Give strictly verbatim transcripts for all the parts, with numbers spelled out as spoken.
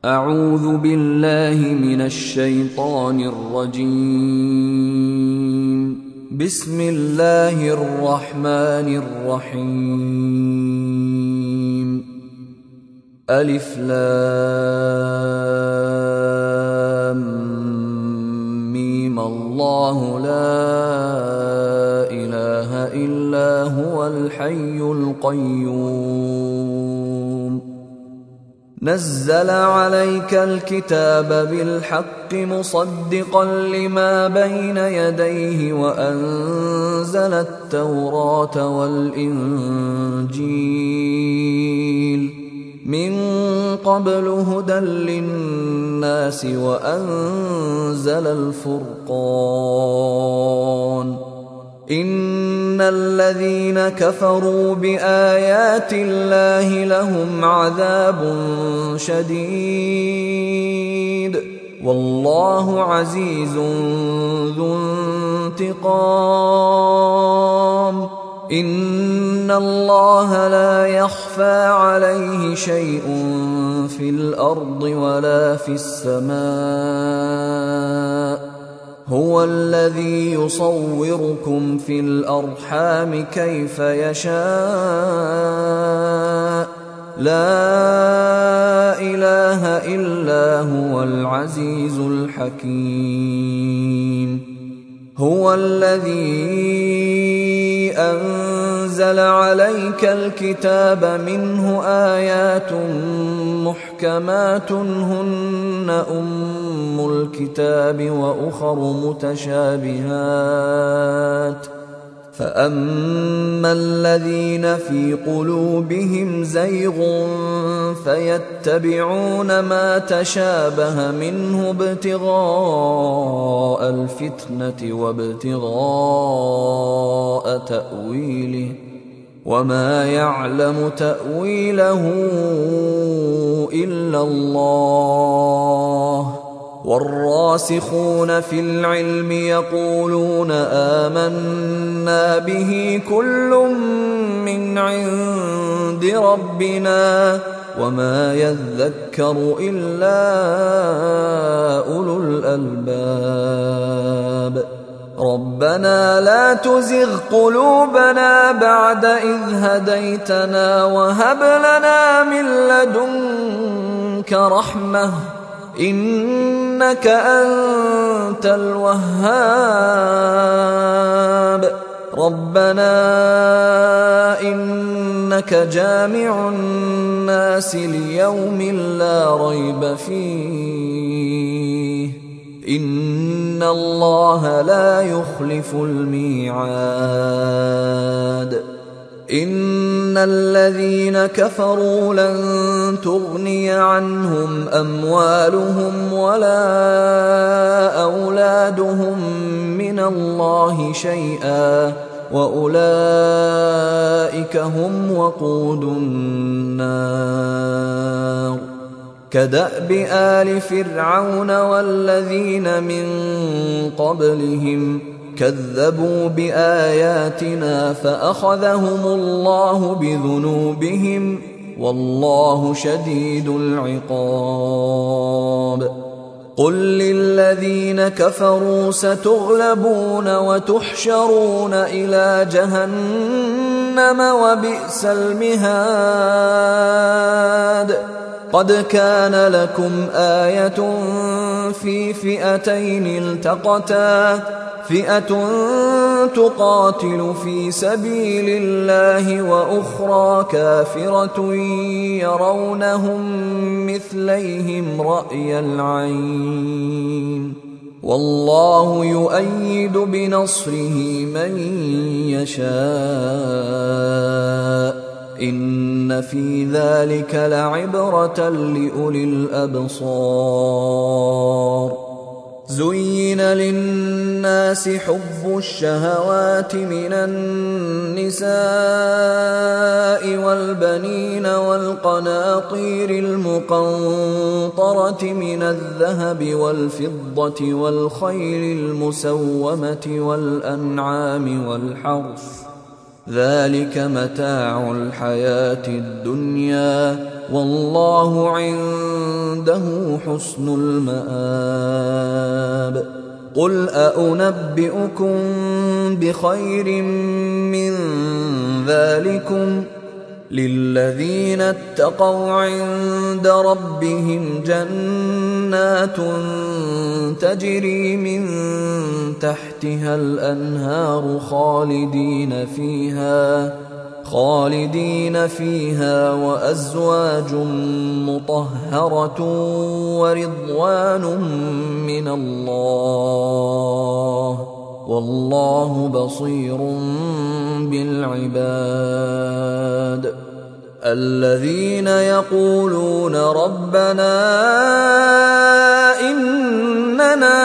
أعوذ بالله من الشيطان الرجيم. بسم الله الرحمن الرحيم. ألف لام ميم الله لا إله إلا هو الحي القيوم نزل عليك الكتاب بالحق مصدقا لما بين يديه وأنزل التوراة والإنجيل من قبل هدى للناس وأنزل الفرقان إن الذين كفروا بآيات الله لهم عذاب شديد والله عزيز ذو انتقام إن الله لا يخفى عليه شيء في الأرض ولا في السماء هو الذي يصوركم في الأرحام كيف يشاء لا إله إلا هو العزيز الحكيم هو الذي أنزل عليك الكتاب منه آيات محكمات هن أم الكتاب وأخر متشابهات فأما الذين في قلوبهم زيغ فيتبعون ما تشابه منه ابتغاء الفتنة وابتغاء تأويله وما يعلم تأويله إلا الله والراسخون في العلم يقولون آمنا به كل من عند ربنا وما يذكر إلا أولو الألباب ربنا لا تزغ قلوبنا بعد إذ هديتنا وهب لنا من لدنك رحمة إنك أنت الوهاب ربنا إنك جامع الناس ليوم لا ريب فيه إن الله لا يخلف الميعاد إن الذين كفروا لن تغني عنهم أموالهم ولا أولادهم من الله شيئا وأولئك هم وقود النار كدأب آل فرعون والذين من قبلهم كذبوا بآياتنا فأخذهم الله بذنوبهم والله شديد العقاب قل للذين كفروا ستغلبون وتحشرون إلى جهنم وبئس المهاد قد كان لكم آية في فئتين التقتا فئة تقاتل في سبيل الله وأخرى كافرة يرونهم مثليهم رأي العين والله يؤيد بنصره من يشاء إن في ذلك لعبرة لأولي الأبصار زين للناس حب الشهوات من النساء والبنين والقناطير المقنطرة من الذهب والفضة والخيل المسومة والأنعام والحرث ذلك متاع الحياة الدنيا والله عنده حسن المآب. قل أأنبئكم بخير من ذلكم للذين اتقوا عند ربهم جنات تجري من تحتها الأنهار خالدين فيها خالدين فيها وأزواج مطهرة ورضوان من الله والله بصير بالعباد. الذين يقولون ربنا إننا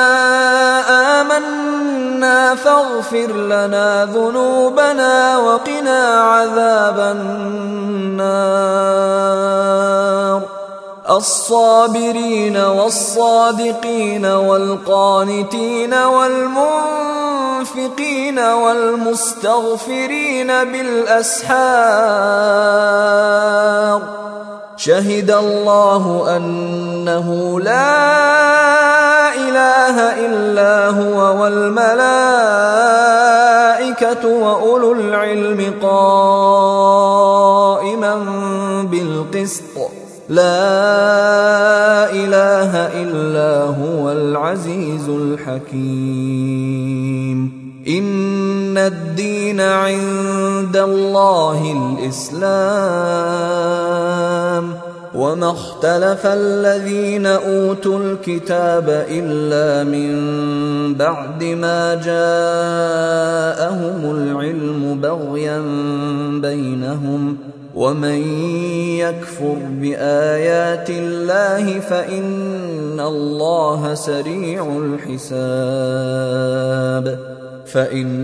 آمنا فاغفر لنا ذنوبنا وقنا عذاب النار. الصابرين والصادقين والقانتين والمنفقين والمستغفرين بالأسحار. شهد الله أنه لا إله إلا هو والملائكة وأولو العلم قائما بالقسط لا إله إلا هو العزيز الحكيم. إن الدين عند الله الإسلام وما اختلف الذين أوتوا الكتاب إلا من بعد ما جاءهم العلم بغيا بينهم ومن يكفر بآيات الله فإن الله سريع الحساب. فإن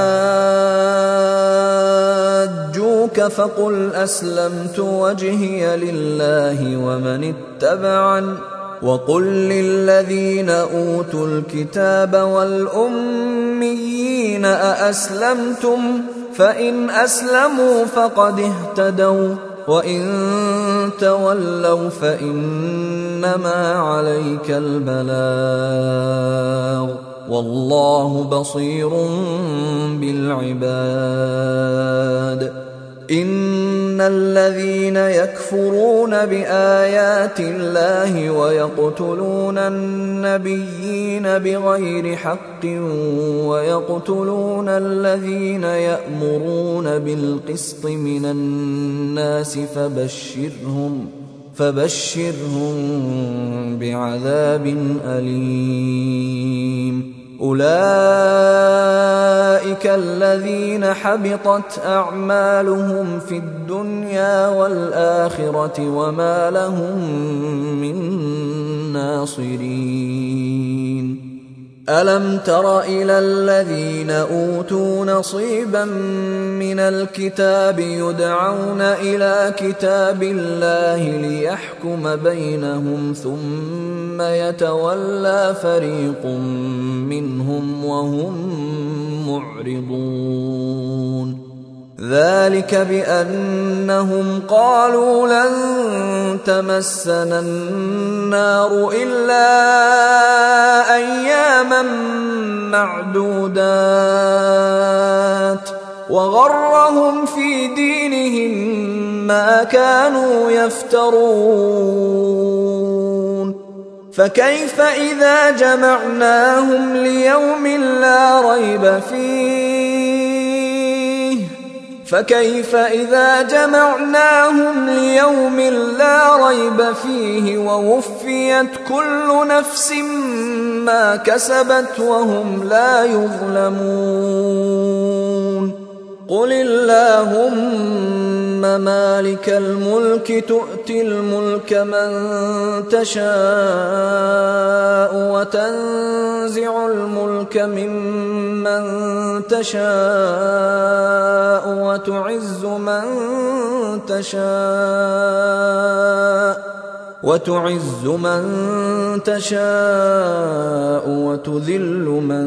حاجوك فقل أسلمت وجهي لله ومن اتبعني وقل للذين أوتوا الكتاب والأميين أأسلمتم فإن أسلموا فقد اهتدوا وإن تولوا فإنما عليك البلاغ والله بصير بالعباد. إن الذين يكفرون بآيات الله ويقتلون النبيين بغير حق ويقتلون الذين يأمرون بالقسط من الناس فبشرهم فبشرهم بعذاب أليم. أولئك الذين حبطت أعمالهم في الدنيا والآخرة وما لهم من ناصرين. ألم تر إلى الذين أوتوا نصيبا من الكتاب يدعون إلى كتاب الله ليحكم بينهم ثم يتولى فريق منهم وهم معرضون. ذلك بأنهم قالوا لن تمسنا النار إلا أياما معدودات وغرهم في دينهم ما كانوا يفترون. فكيف إذا جمعناهم ليوم لا ريب فيه فكيف إذا جمعناهم ليوم لا ريب فيه ووفيت كل نفس ما كسبت وهم لا يظلمون. قل اللهم مالك الملك تؤتي الملك من تشاء وتنزع الملك ممن تشاء وتعز من تشاء وتعز من تشاء وتذل من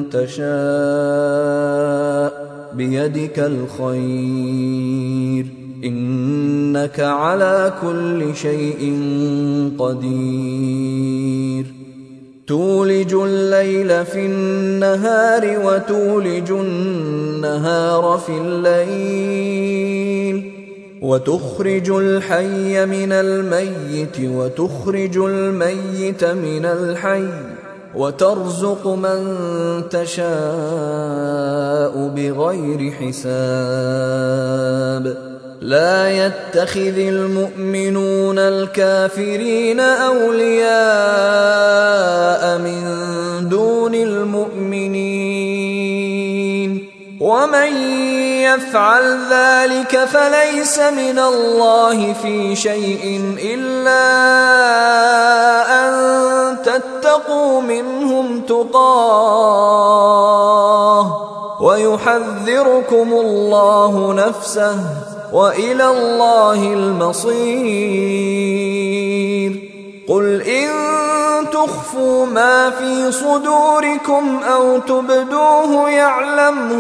تشاء بيدك الخير إنك على كل شيء قدير تولج الليل في النهار وتولج النهار في الليل وتخرج الحي من الميت وتخرج الميت من الحي وترزق من تشاء بغير حساب لا يتخذ المؤمنون الكافرين أولياء من دون المؤمنين ومن يفعل ذلك فليس من الله في شيء إلا أن تتقوا منهم تقاه ويحذركم الله نفسه وإلى الله المصير قل إن تخفوا ما في صدوركم أو تبدوه يعلمه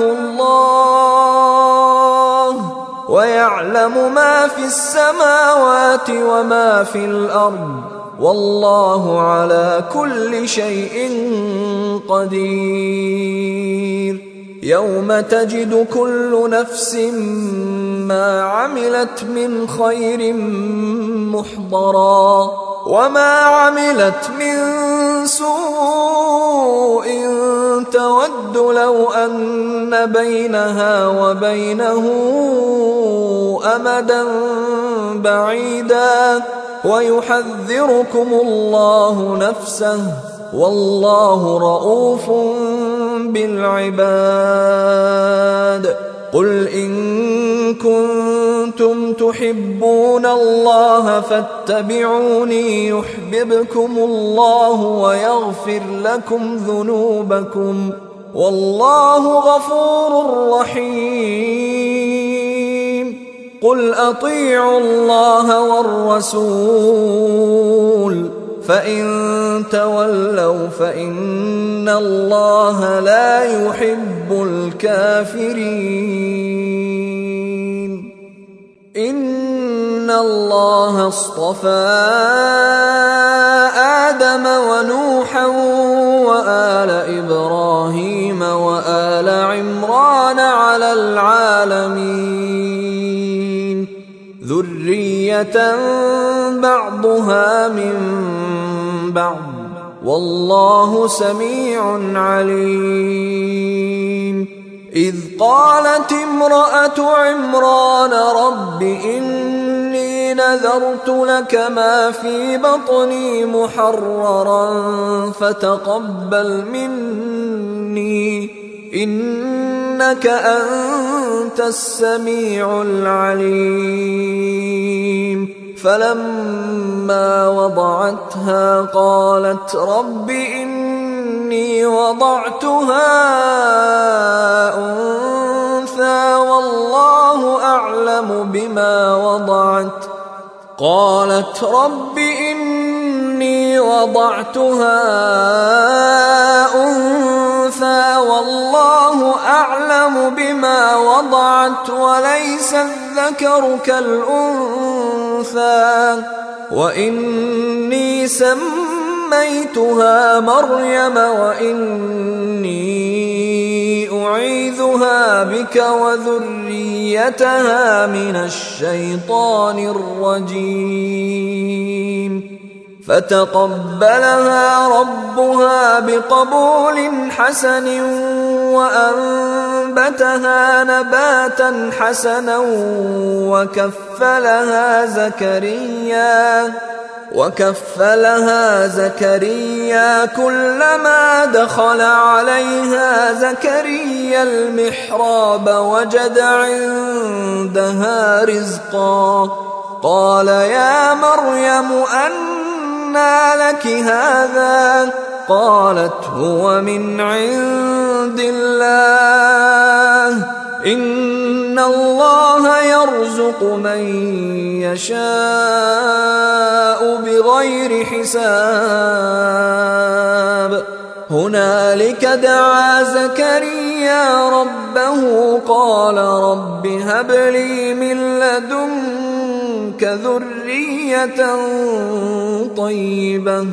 الله ويعلم ما في السماوات وما في الأرض والله على كل شيء قدير يوم تجد كل نفس ما عملت من خير محضرا وما عملت من سوء تود لو أن بينها وبينه أمدا بعيدا ويحذركم الله نفسه والله رؤوف بالعباد قل إن كنتم تحبون الله فاتبعوني يحببكم الله ويغفر لكم ذنوبكم والله غفور رحيم قل أطيعوا الله والرسول فإن تولوا فإن الله لا يحب الكافرين إن الله اصطفى آدم ونوحا وآل إبراهيم وآل عمران على العالمين ذرية بعضها من بعض والله سميع عليم إذ قالت امرأة عمران رب إني نذرت لك ما في بطني محررا فتقبل مني إنك أنت السميع العليم فلما وضعتها قالت رب إني وضعتها أنثى والله أعلم بما وضعت قالت رب إني وضعتها أنثى والله أعلم بما وضعت وليس الذكر كالأنثى وإني سميتها مريم وإني أعيذها بك وذريتها من الشيطان الرجيم فتقبلها ربها بقبول حسن وأنبتها نباتا حسنا وكفلها زكريا وكفلها زكريا كلما دخل عليها زكريا المحراب وجد عندها رزقا قال يا مريم أنى لك هذا قالت هو من عند الله إن الله يرزق من يشاء بغير حساب هنالك دعا زكريا زكريا ربه قال رب هب لي من لدنك ذرية طيبة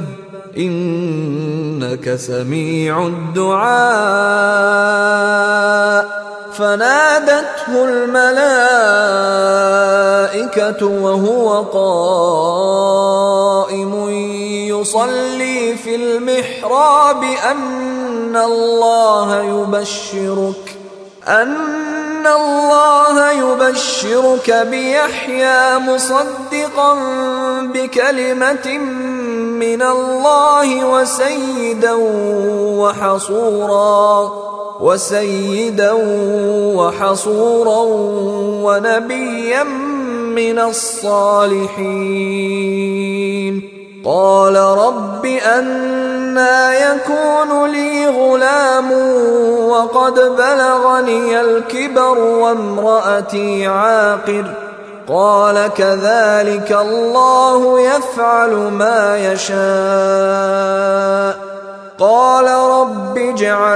إنك سميع الدعاء فنادته الملائكة وهو قائم يصلي في المحراب أن الله يبشرك أن الله يبشرك بيحيى مصدقا بكلمة من الله وسيدا وحصورا وسيدا وحصورا ونبيا من الصالحين قال رب أنى يكون لي غلام وقد بلغني الكبر وامرأتي عاقر قال كذلك الله يفعل ما يشاء قال رب اجعل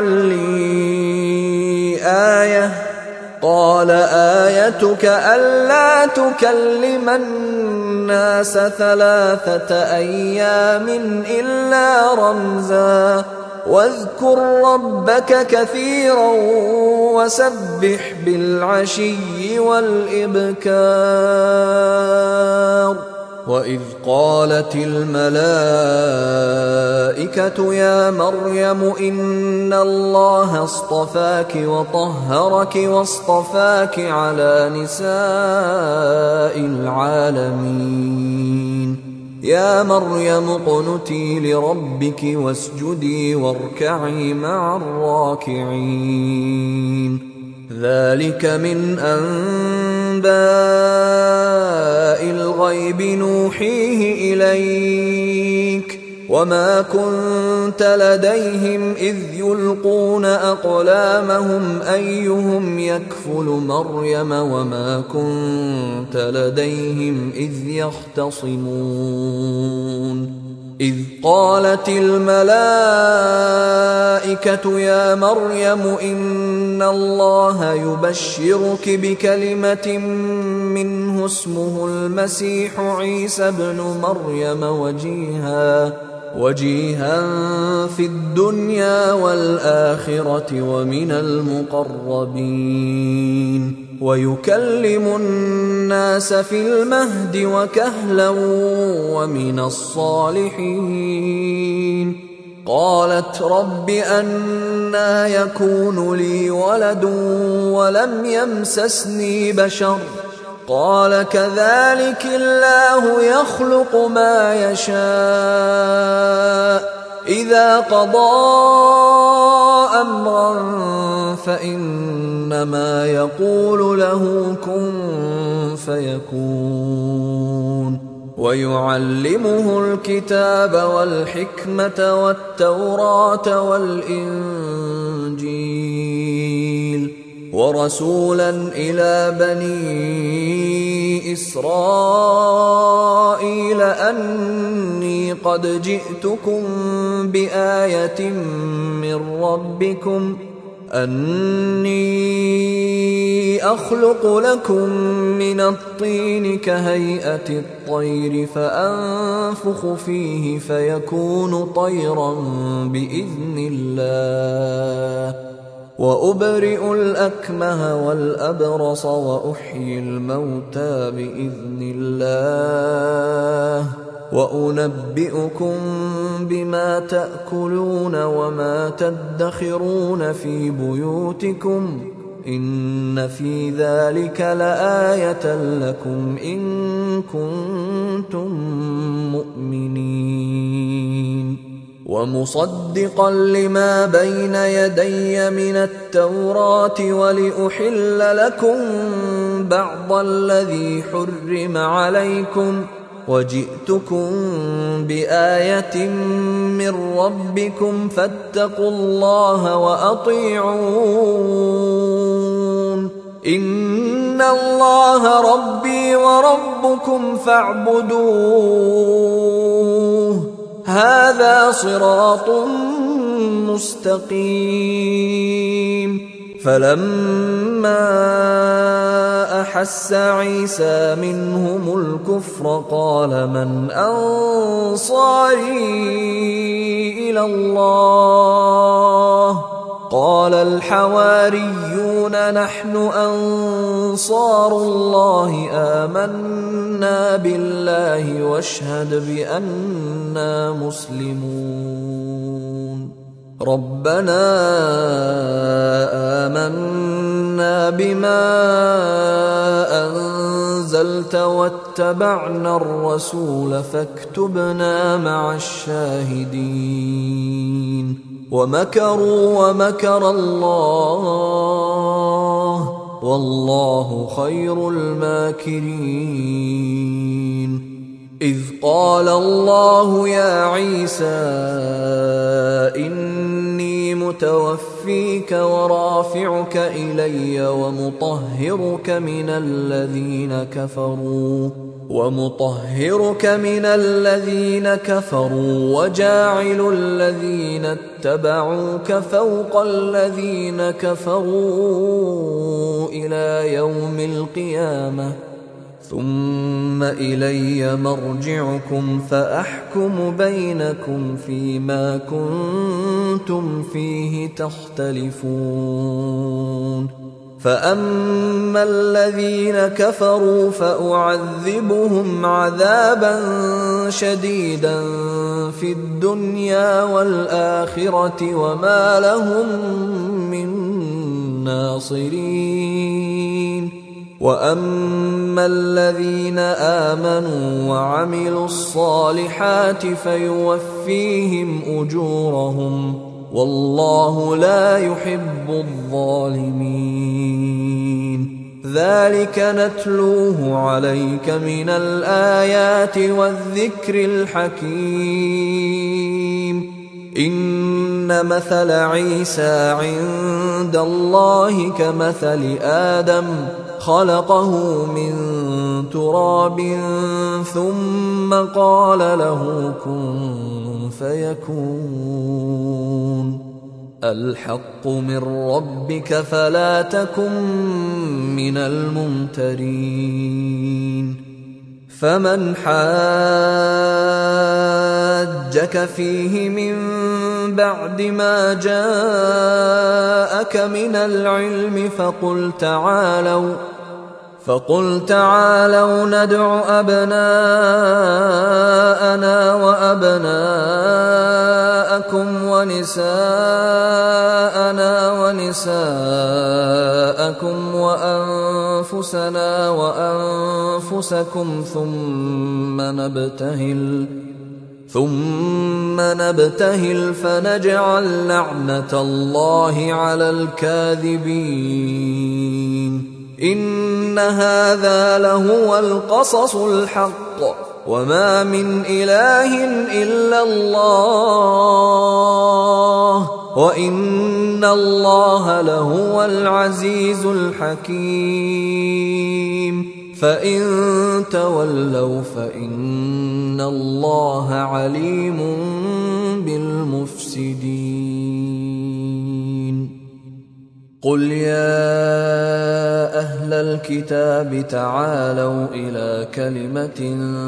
لي آية قال آيتك ألا تكلم الناس ثلاثة أيام إلا رمزا واذكر ربك كثيرا وسبح بالعشي والإبكار وإذ قالت الملائكة يا مريم إن الله اصطفاك وطهرك واصطفاك على نساء العالمين يا مريم اقنتي لربك واسجدي واركعي مع الراكعين ذلك من أنباء الغيب نوحيه إليك وما كنت لديهم إذ يلقون أقلامهم أيهم يكفل مريم وما كنت لديهم إذ يختصمون إذ قالت الملائكة يا مريم إن الله يبشرك بكلمة منه اسمه المسيح عيسى ابن مريم وجيها وجيها في الدنيا والآخرة ومن المقربين ويكلم الناس في المهد وكهلا ومن الصالحين قالت رب أنى يكون لي ولد ولم يمسسني بشر قال كذلك الله يخلق ما يشاء إذا قضى أمرا فإنما يقول له كن فيكون ويعلمه الكتاب والحكمة والتوراة والإنجيل ورسولا إلى بني إسرائيل أني قد جئتكم بآية من ربكم أني أخلق لكم من الطين كهيئة الطير فأنفخ فيه فيكون طيرا بإذن الله وأبرئ الأكمه والأبرص وأحيي الموتى بإذن الله وأنبئكم بما تأكلون وما تدخرون في بيوتكم إن في ذلك لآية لكم إن كنتم مؤمنين ومصدقا لما بين يدي من التوراة ولأحل لكم بعض الذي حرم عليكم وجئتكم بآية من ربكم فاتقوا الله وأطيعون إن الله ربي وربكم فاعبدوه هذا صراط مستقيم فلما أحس عيسى منهم الكفر قال من أنصاري إلى الله قال الحواريون نحن أنصار الله آمنا بالله واشهد بأننا مسلمون ربنا آمنا بما أنزلت واتبعنا الرسول فاكتبنا مع الشاهدين ومكروا ومكر الله والله خير الماكرين إذ قال الله يا عيسى إني متوفيك ورافعك إلي ومطهرك من الذين كفروا ومطهرك من الذين كفروا وجاعل الذين اتبعوك فوق الذين كفروا إلى يوم القيامة ثم إلي مرجعكم فأحكم بينكم فيما كنتم فيه تختلفون فأما الذين كفروا فأعذبهم عذابا شديدا في الدنيا والآخرة وما لهم من ناصرين وأما الذين آمنوا وعملوا الصالحات فيوفيهم أجورهم والله لا يحب الظالمين ذلك نتلوه عليك من الآيات والذكر الحكيم إن مثل عيسى عند الله كمثل آدم خلقه من تراب ثم قال له كن فيكون الحق من ربك فلا تكن من الممترين فمن حاجك فيه من بعد ما جاءك من العلم فقل تعالوا فقل تعالوا ندع أبناءنا وأبناءكم ونساءنا ونساءكم وأنفسنا وأنفسكم ثم نبتهل ثم نبتهل فنجعل لعنة الله على الكاذبين إن هذا لهو القصص الحق وما من إله إلا الله وإن الله لهو العزيز الحكيم فإن تولوا فإن الله عليم بالمفسدين قل يا أهل الكتاب تعالوا إلى كلمة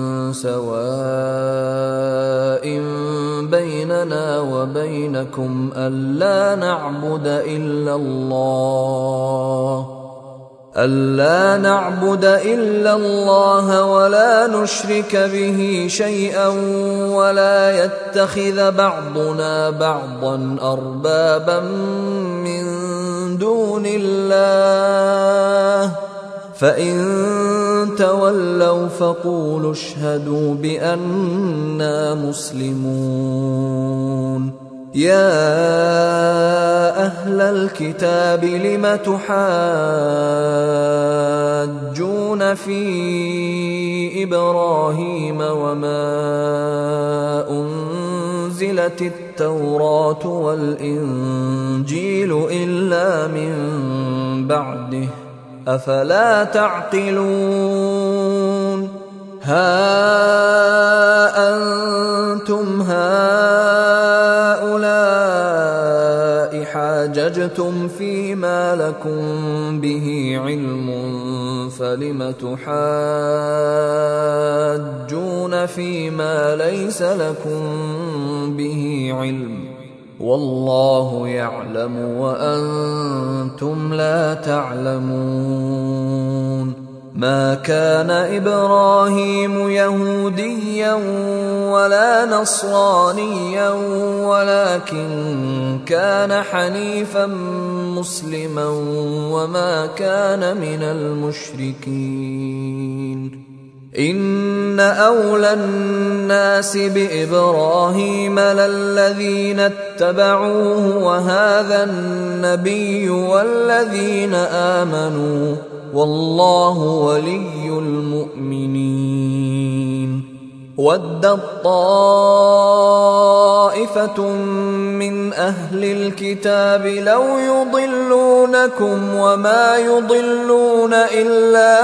سواء بيننا وبينكم ألا نعبد إلا الله ألا نعبد إلا الله ولا نشرك به شيئا ولا يتخذ بعضنا بعضا أربابا من دون الله فإن تولوا فقولوا اشهدوا بأننا مسلمون يا أهل الكتاب لم تحاجون في إبراهيم وما أنزلت التوراة والإنجيل إلا من بعده أفلا تعقلون ها أنتم هؤلاء حاججتم فيما لكم به علم فلم تحاجون فيما ليس لكم به علم والله يعلم وأنتم لا تعلمون. ما كان إبراهيم يهوديا ولا نصرانيا ولكن كان حنيفا مسلما وما كان من المشركين. إن أولى الناس بإبراهيم للذين اتبعوه وهذا النبي والذين آمنوا والله ولي المؤمنين. ودت طائفة من أهل الكتاب لو يضلونكم وما يضلون إلا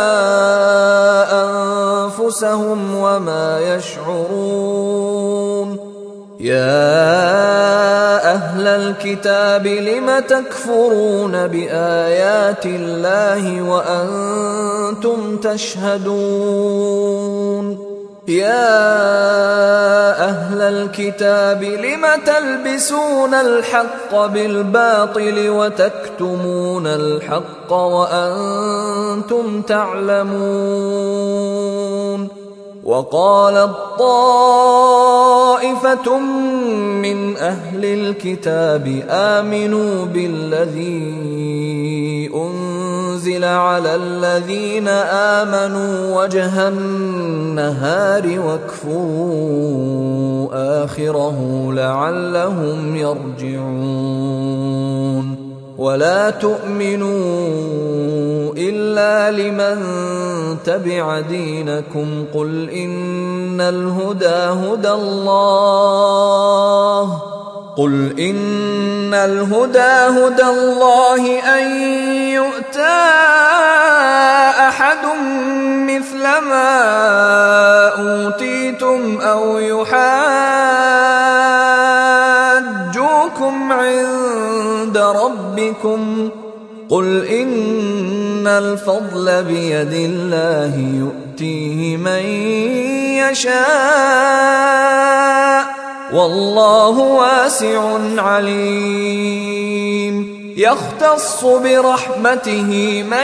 أنفسهم وما يشعرون. يا أهل الكتاب لم تكفرون بآيات الله وأنتم تشهدون. يا أهل الكتاب لم تلبسون الحق بالباطل وتكتمون الحق وأنتم تعلمون. وقالت طائفة من أهل الكتاب آمنوا بالذي أنزل على الذين آمنوا وجه النهار واكفروا آخره لعلهم يرجعون. ولا تؤمنوا إلا لمن تبع دينكم قل إن الهدى هدى الله قل إن الهدى هدى الله أن يؤتى أحد مثل ما أوتيتم أو يحاجوكم عند ربكم قل إن الفضل بيد الله يؤتيه من يشاء والله واسع عليم. يختص برحمته من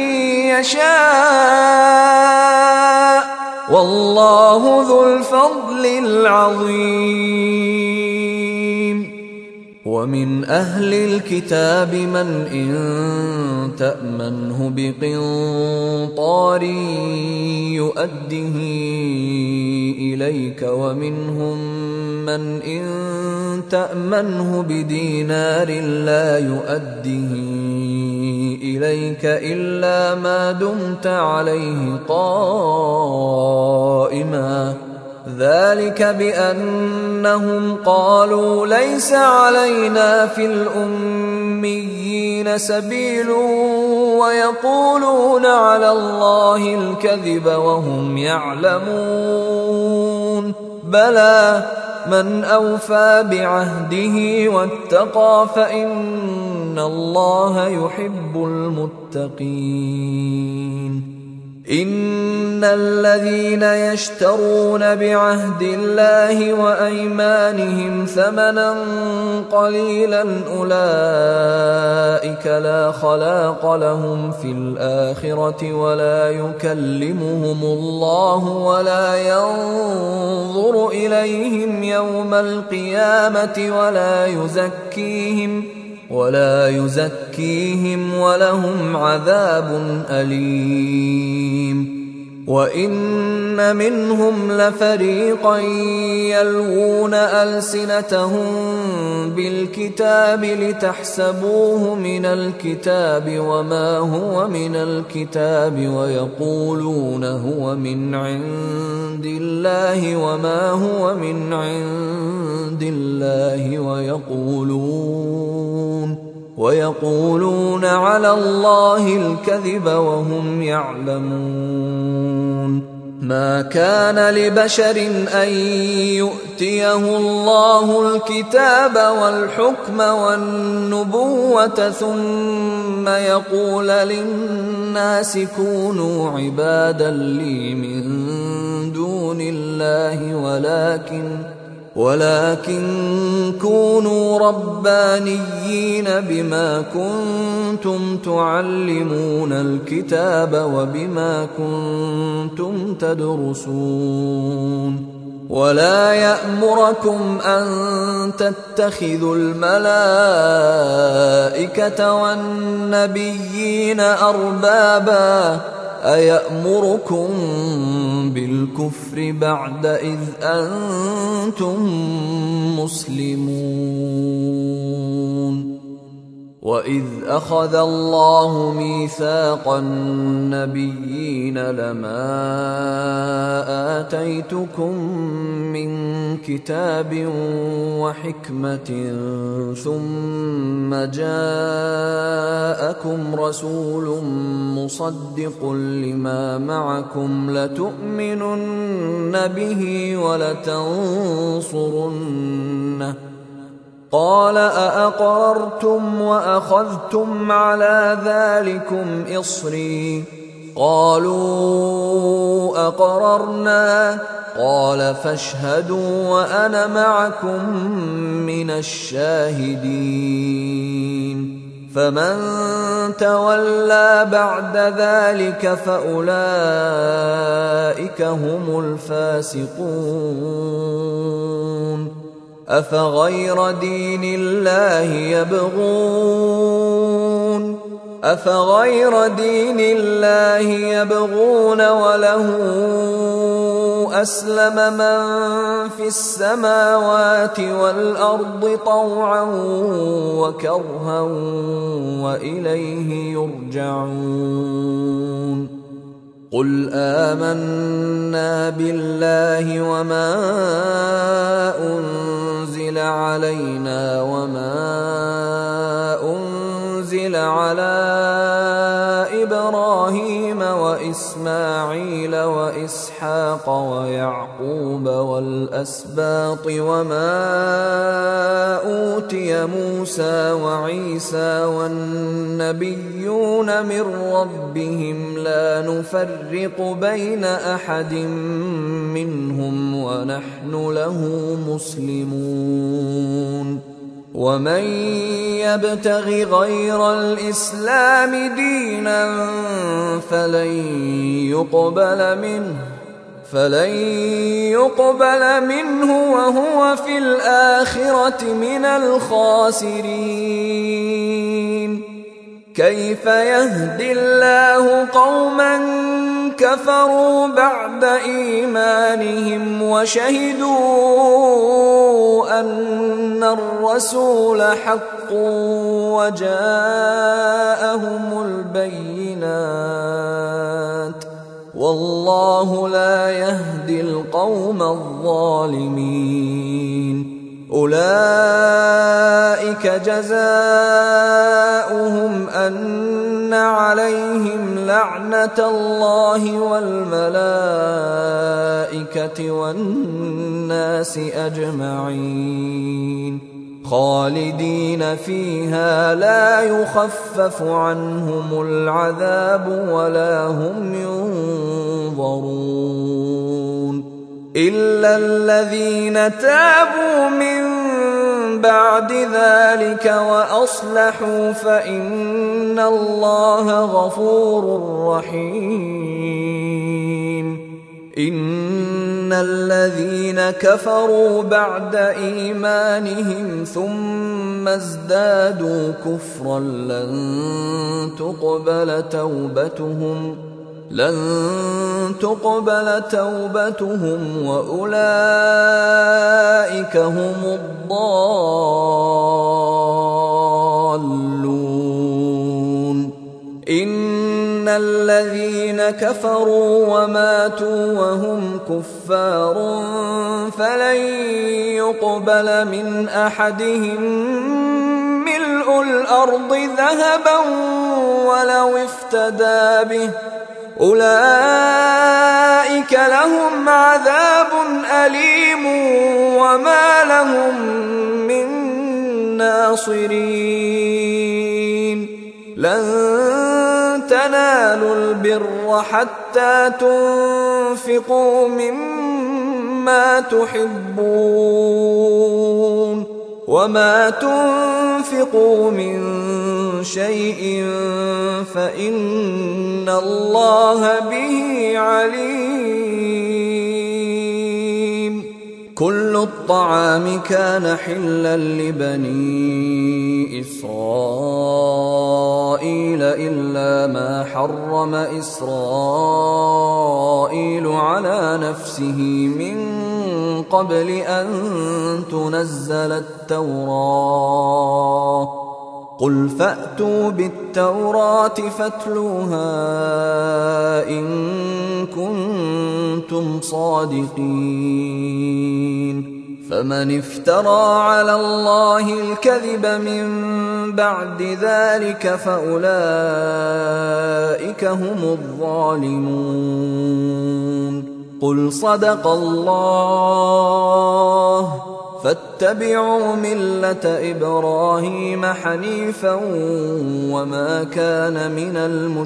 يشاء والله ذو الفضل العظيم. ومن أهل الكتاب من إن تأمنه بقنطار يؤده إليك ومنهم من إن تأمنه بدينار لا يؤده إليك إلا ما دمت عليه قائما ذلك بأنهم قالوا ليس علينا في الأميين سبيل ويقولون على الله الكذب وهم يعلمون. بلى من أوفى بعهده واتقى فإن الله يحب المتقين. إن الذين يشترون بعهد الله وأيمانهم ثمنا قليلا أولئك لا خلاق لهم في الآخرة ولا يكلمهم الله ولا ينظر إليهم يوم القيامة ولا يزكيهم ولا يزكيهم ولهم عذاب أليم. وإن منهم لفريقا يلوون ألسنتهم بالكتاب لتحسبوه من الكتاب وما هو من الكتاب ويقولون هو من عند الله وما هو من عند الله ويقولون ويقولون على الله الكذب وهم يعلمون. ما كان لبشر أن يؤتيه الله الكتاب والحكم والنبوة ثم يقول للناس كونوا عبادا لي من دون الله ولكن ولكن كونوا ربانيين بما كنتم تعلمون الكتاب وبما كنتم تدرسون ولا يأمركم أن تتخذوا الملائكة والنبيين أربابا أيأمركم بالكفر بعد إذ أنتم مسلمون وإذ أخذ الله ميثاق النبيين لما آتيتكم من كتاب وحكمة ثم جاءكم رسول مصدق لما معكم لتؤمنن به ولتنصرنه قال أأقررتم وأخذتم على ذلكم إصري قالوا أقررنا قال فاشهدوا وأنا معكم من الشاهدين فمن تولى بعد ذلك فأولئك هم الفاسقون أفغير دين الله يبغون أفغير دين الله يبغون وله أسلم من في السماوات والأرض طوعا وكرها وإليه يرجعون قل آمنا بالله وما أنزل علينا وما أنزل على إبراهيم وإسماعيل وإسحاق ويعقوب والأسباط وما أوتي موسى وعيسى والنبيون من ربهم لا نفرق بين أحد منهم ونحن له مسلمون ومن يبتغ غير الإسلام دينا فلن يقبل منه فلن يقبل منه وهو في الآخرة من الخاسرين كيف يهدي الله قوما كفروا بعد إيمانهم وشهدوا أن الرسول حق وجاءهم البينات والله لا يهدي القوم الظالمين أولئك جزاؤهم أن عليهم لعنة الله والملائكة والناس أجمعين خالدين فيها لا يخفف عنهم العذاب ولا هم ينظرون إلا الذين تابوا من بعد ذلك وأصلحوا فإن الله غفور رحيم إن الذين كفروا بعد إيمانهم ثم ازدادوا كفرا لن تقبل توبتهم لن تقبل توبتهم وأولئك هم الضالون إن الذين كفروا وماتوا وهم كفار فلن يقبل من أحدهم ملء الأرض ذهبا ولو افتدى به أولئك لهم عذاب أليم وما لهم من ناصرين لن تنالوا البر حتى تنفقوا مما تحبون وما تنفقوا من شيء فإن الله به عليم. كل الطعام كان حلا لبني إسرائيل إلا ما حرم إسرائيل على نفسه من قبل أن تنزل التوراة قل فأتوا بالتوراة فاتلوها إن كنتم صادقين. فمن افترى على الله الكذب من بعد ذلك فأولئك هم الظالمون. قل صدق الله فاتبعوا ملة إبراهيم حنيفا وما كان من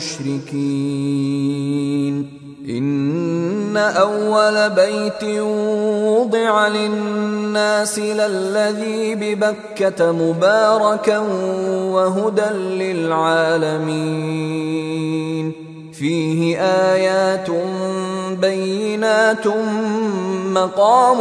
المشركين. إن أول بيت وضع للناس للذي ببكة مباركا وهدى للعالمين فيه آيات بينات مقام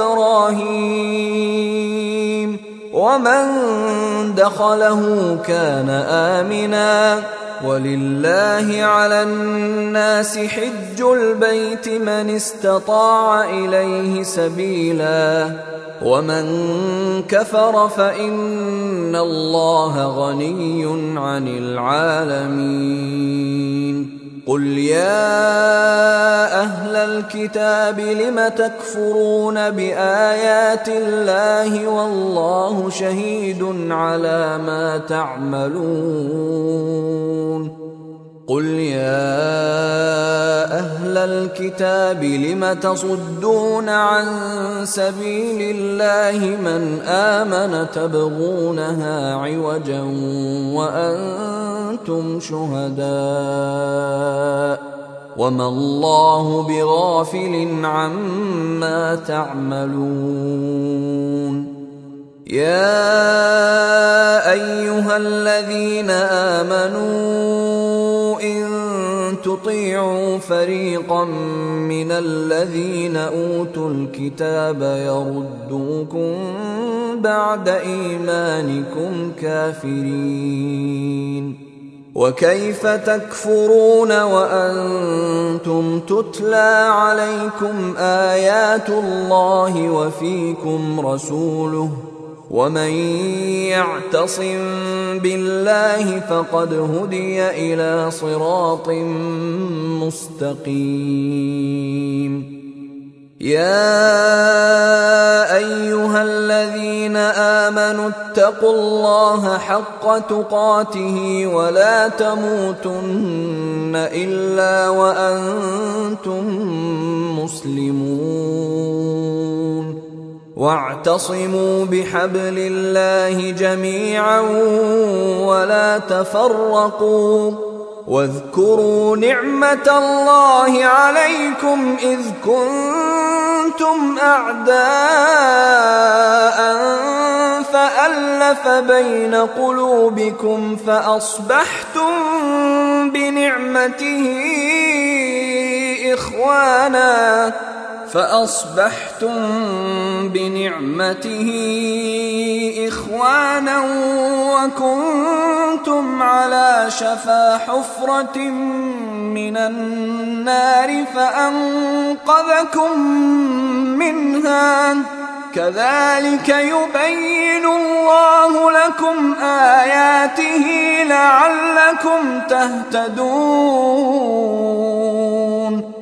إبراهيم ومن دخله كان آمنا ولله على الناس حج البيت من استطاع إليه سبيلا ومن كفر فإن الله غني عن العالمين. قل يا أهل الكتاب لم تكفرون بآيات الله والله شهيد على ما تعملون. قل يا أهل الكتاب لم تصدون عن سبيل الله من آمن تبغونها عوجا وأنتم شهداء وما الله بغافل عما تعملون. يا أيها الذين آمنوا إن تطيعوا فريقا من الذين أوتوا الكتاب يردوكم بعد إيمانكم كافرين. وكيف تكفرون وأنتم تتلى عليكم آيات الله وفيكم رسوله ومن يعتصم بالله فقد هدي إلى صراط مستقيم. يا أيها الذين آمنوا اتقوا الله حق تقاته ولا تموتن إلا وأنتم مسلمون. واعتصموا بحبل الله جميعا ولا تفرقوا واذكروا نعمة الله عليكم إذ كنتم أعداء فألف بين قلوبكم فأصبحتم بنعمته إخوانا فأصبحتم بنعمته إخوانا وكنتم على شفا حفرة من النار فأنقذكم منها كذلك يبين الله لكم آياته لعلكم تهتدون.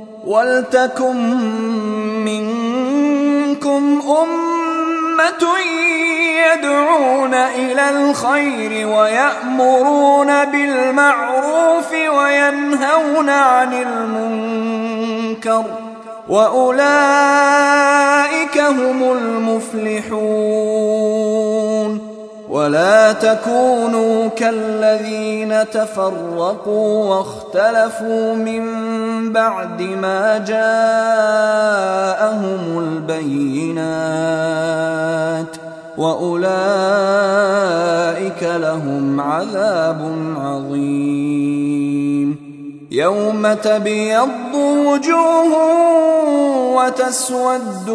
ولتكن منكم أمة يدعون إلى الخير ويأمرون بالمعروف وينهون عن المنكر وأولئك هم المفلحون. ولا تكونوا كالذين تفرقوا واختلفوا من بعد ما جاءهم البينات وأولئك لهم عذاب عظيم. يوم تبيض وجوه وتسود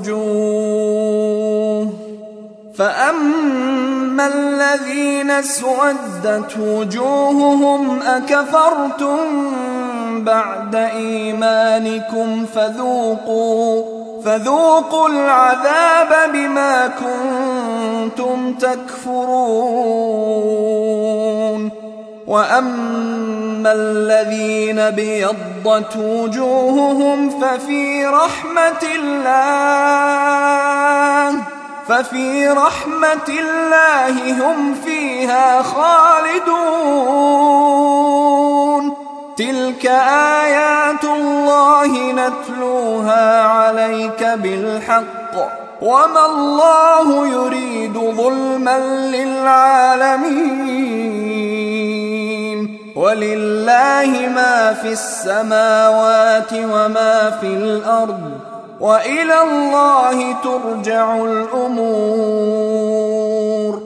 وجوه، فأما الذين اسودت وجوههم أكفرتم بعد إيمانكم فذوقوا فذوقوا العذاب بما كنتم تكفرون. وأما الذين بيضت وجوههم ففي رحمة الله ففي رحمة الله هم فيها خالدون. تلك آيات الله نتلوها عليك بالحق وما الله يريد ظلما للعالمين. ولله ما في السماوات وما في الأرض وإلى الله ترجع الأمور.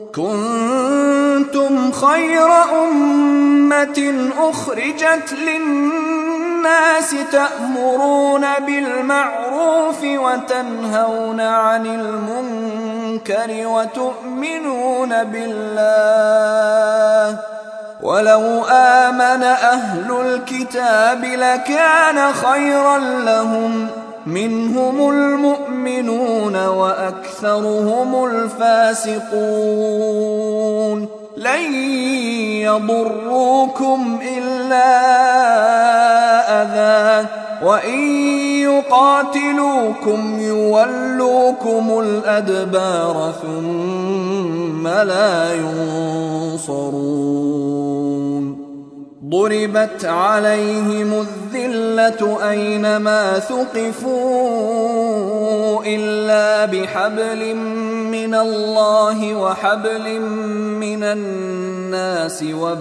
كنتم خير أمة أخرجت للناس تأمرون بالمعروف وتنهون عن المنكر وتؤمنون بالله. ولو آمن أهل الكتاب لكان خيرا لهم، منهم المؤمنون وأكثرهم الفاسقون. لن يضروكم إلا أذى وإن يقاتلوكم يولوكم الأدبار ثم لا ينصرون. ضربت عليهم الذلة أينما ثقفوا إلا بحبل من الله وحبل من الناس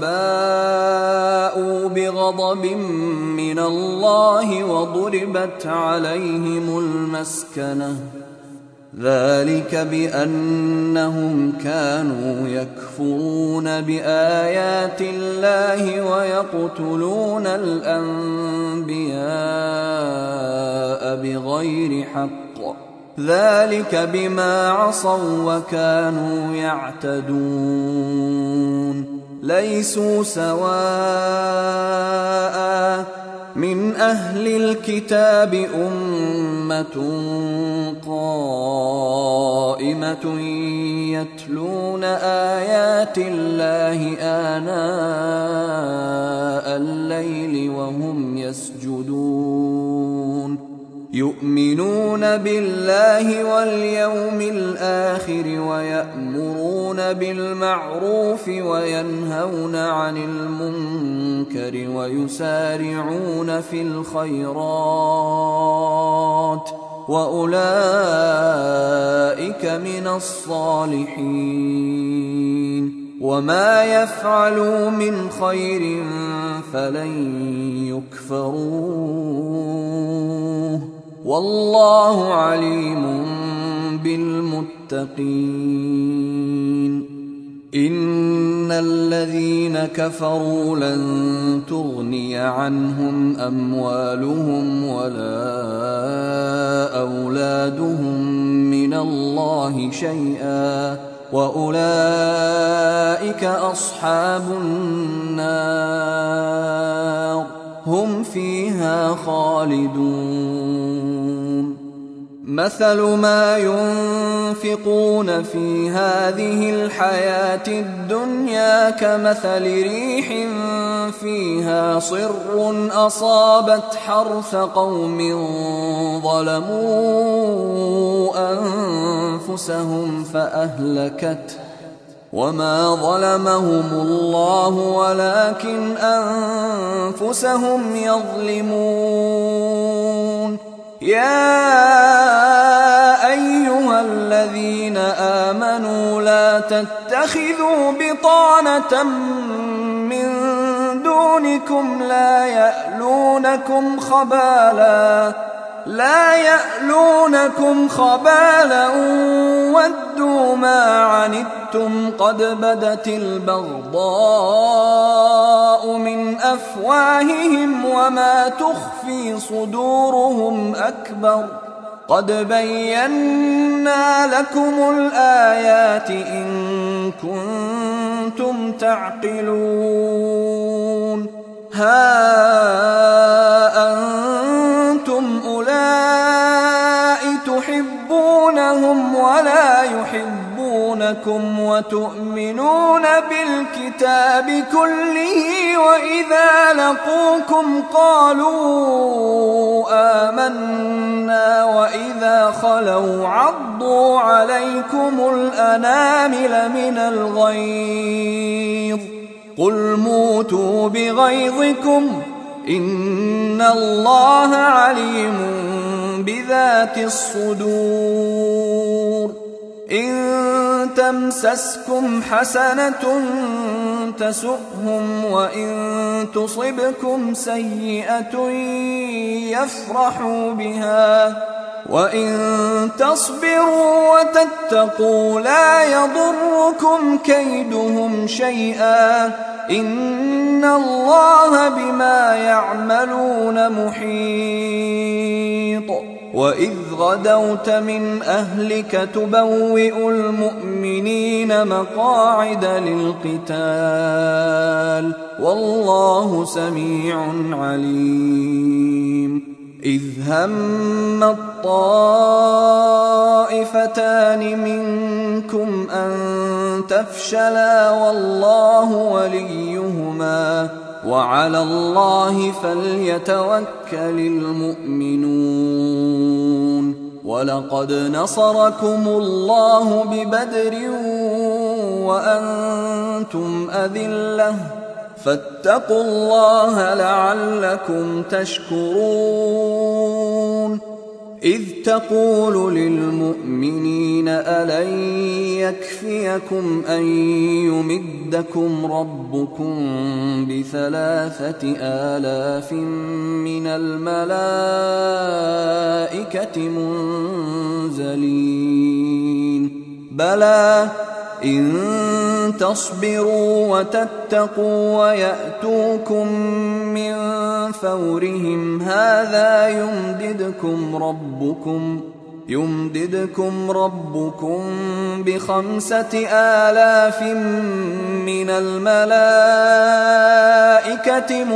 وباءوا بغضب من الله وضربت عليهم المسكنة. ذلك بأنهم كانوا يكفرون بآيات الله ويقتلون الأنبياء بغير حق. ذلك بما عصوا وكانوا يعتدون. ليسوا سواء من أهل الكتاب أمة قائمة يتلون آيات الله آناء الليل وهم يسجدون. يؤمنون بالله واليوم الآخر ويأمرون بالمعروف وينهون عن المنكر ويسارعون في الخيرات وأولئك من الصالحين. وما يفعلوا من خير فلن يكفروه والله عليم بالمتقين. إن الذين كفروا لن تغني عنهم أموالهم ولا أولادهم من الله شيئا وأولئك أصحاب النار هم فيها خالدون. مثل ما ينفقون في هذه الحياة الدنيا كمثل ريح فيها صر أصابت حرث قوم ظلموا أنفسهم فأهلكته وما ظلمهم الله ولكن أنفسهم يظلمون. يا أيها الذين آمنوا لا تتخذوا بطانة من دونكم لا يألونكم خبالا لا يألونكم خبالا ودوا ما عنتم قد بدت البغضاء من أفواههم وما تخفي صدورهم أكبر قد بينا لكم الآيات إن كنتم تعقلون. ها أنتم أولئك تحبونهم ولا يحبونكم وتؤمنون بالكتاب كله وإذا لقوكم قالوا آمنا وإذا خلوا عضوا عليكم الأنامل من الغيظ قل موتوا بغيظكم إن الله عليم بذات الصدور. إن تمسسكم حسنة تسؤهم وإن تصبكم سيئة يفرحوا بها وإن تصبروا وتتقوا لا يضركم كيدهم شيئا إن الله بما يعملون محيط. وإذ غدوت من أهلك تبوئ المؤمنين مقاعد للقتال والله سميع عليم. إذ هم الطائفتان منكم أن تفشلا والله وليهما وعلى الله فليتوكل المؤمنون. ولقد نصركم الله ببدر وأنتم أذلة فاتقوا الله لعلكم تشكرون. إذ تقول للمؤمنين ألن يكفيكم أن يمدكم ربكم بثلاثة آلاف من الملائكة منزلين بلى إن تصبروا وتتقوا ويأتوكم من فورهم هذا يمددكم ربكم يمددكم ربكم بخمسة آلاف من الملائكة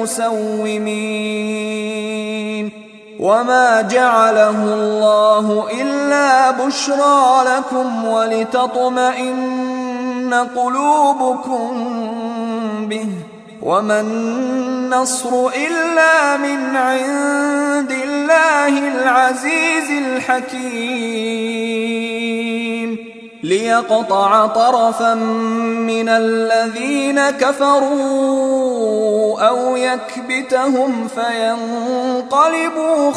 مسومين. وما جعله الله إلا بشرى لكم ولتطمئن قلوبكم به وما النصر إلا من عند الله العزيز الحكيم. ليقطع طرفا من الذين كفروا أو يكبتهم فينقلبوا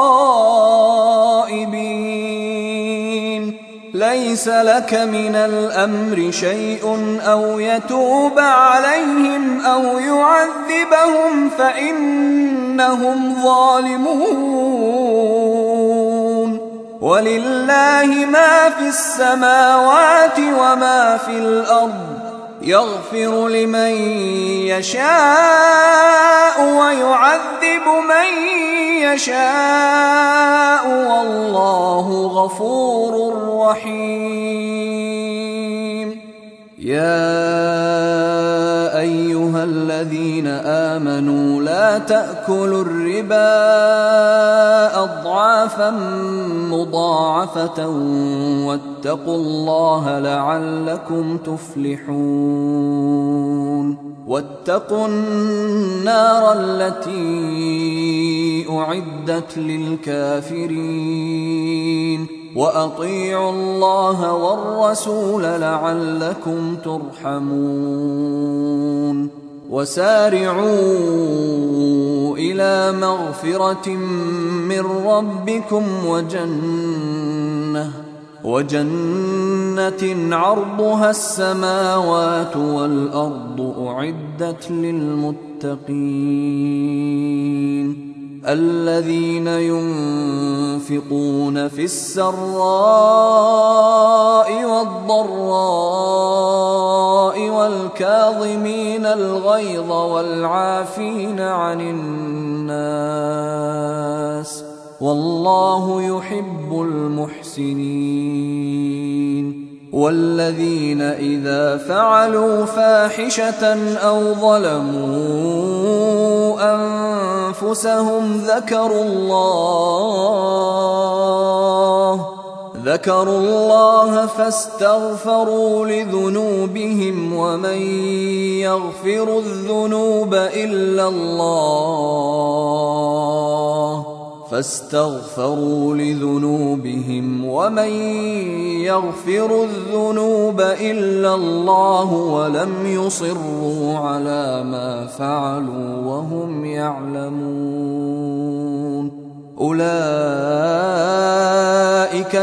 خائبين. ليس لك من الأمر شيء أو يتوب عليهم أو يعذبهم فإنهم ظالمون. ولله ما في السماوات وما في الأرض يغفر لمن يشاء ويعذب من يشاء والله غفور رحيم. يا أيها الذين آمنوا لا تأكلوا الربا أضعافا مضاعفة واتقوا الله لعلكم تفلحون. واتقوا النار التي أعدت للكافرين وأطيعوا الله والرسول لعلكم ترحمون وسارعوا إلى مغفرة من ربكم وجنة وجنة عرضها السماوات والأرض أعدت للمتقين الذين ينفقون في السراء والضراء والكاظمين الغيظ والعافين عن الناس والله يحب المحسنين والذين إذا فعلوا فاحشة أو ظلموا أنفسهم ذكروا الله ذكروا الله فاستغفروا لذنوبهم ومن يغفر الذنوب إلا الله فاستغفروا لذنوبهم ومن يغفر الذنوب إلا الله ولم يصروا على ما فعلوا وهم يعلمون أولئك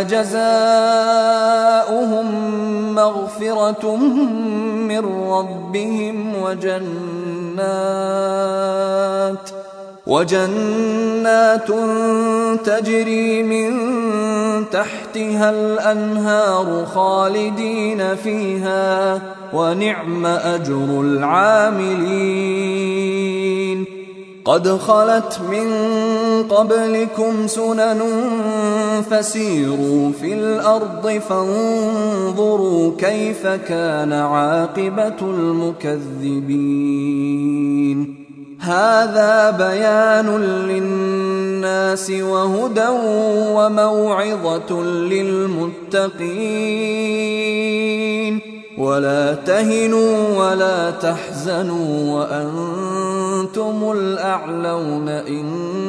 جزاؤهم مغفرة من ربهم وجنات وجنات تجري من تحتها الأنهار خالدين فيها ونعم أجر العاملين قد خلت من قبلكم سنن فسيروا في الأرض فانظروا كيف كان عاقبة المكذبين هذا بيان للناس وهدى وموعظة للمتقين ولا تهنوا ولا تحزنوا وأنتم الأعلون إن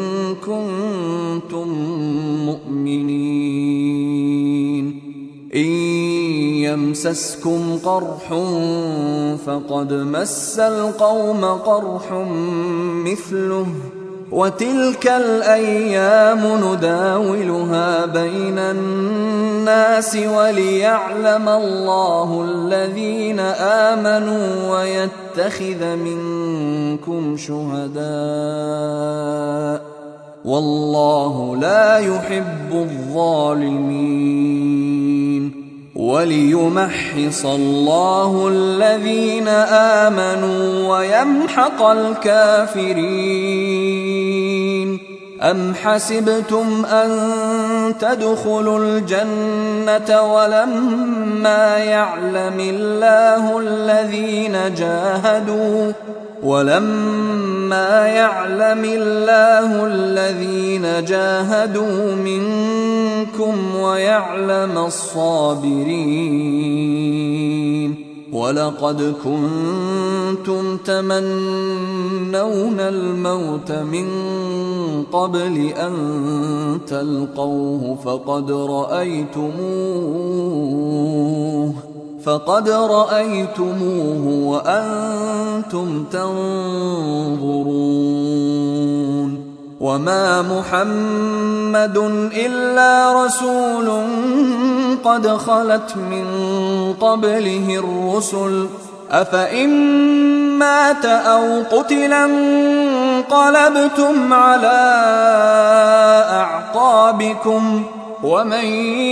كنتم مؤمنين إن يمسسكم قرح فقد مس القوم قرح مثله وتلك الأيام نداولها بين الناس وليعلم الله الذين آمنوا ويتخذ منكم شهداء والله لا يحب الظالمين وليمحص الله الذين آمنوا ويمحق الكافرين أم حسبتم أن تدخلوا الجنة ولما يعلم الله الذين جاهدوا ولما يعلم الله الذين جاهدوا منكم ويعلم الصابرين ولقد كنتم تمنون الموت من قبل أن تلقوه فقد رأيتموه فقد رأيتموه وأنتم تنظرون وما محمد إلا رسول قد خلت من قبله الرسل أفإن مات أو قتل انقلبتم على أعقابكم ومن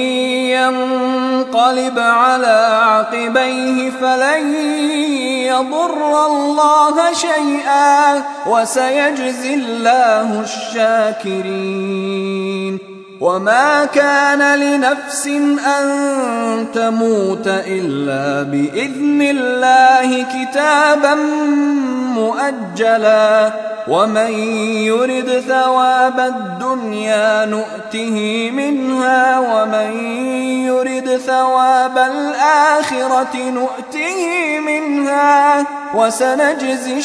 ينقلب على عقبيه فلن يضر الله شيئا وسيجزي الله الشاكرين وما كان لنفس أن تموت إلا بإذن الله كتابا مؤجلا ومن يرد ثواب الدنيا نؤته منها ومن يرد ثواب الآخرة نؤته منها وسنجزي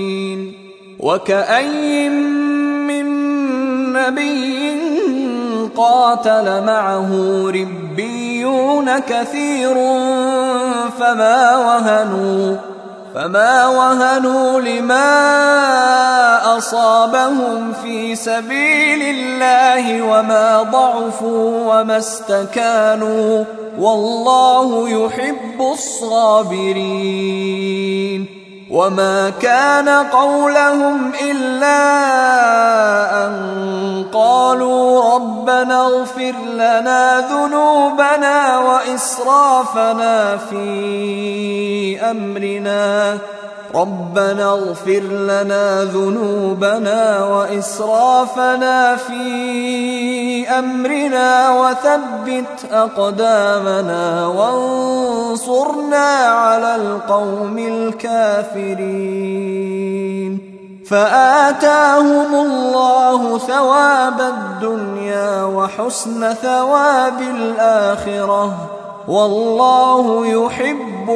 الشاكرين وكأي من نبي قاتل معه ربيون كثير فما وهنوا فما وهنوا لما أصابهم في سبيل الله وما ضعفوا وما استكانوا والله يحب الصابرين. وما كان قولهم إلا أن قالوا ربنا اغفر لنا ذنوبنا وإسرافنا في أمرنا ربنا اغفر لنا ذنوبنا وإسرافنا في أمرنا وثبت أقدامنا وانصرنا على القوم الكافرين. فآتاهم الله ثواب الدنيا وحسن ثواب الآخرة والله يحب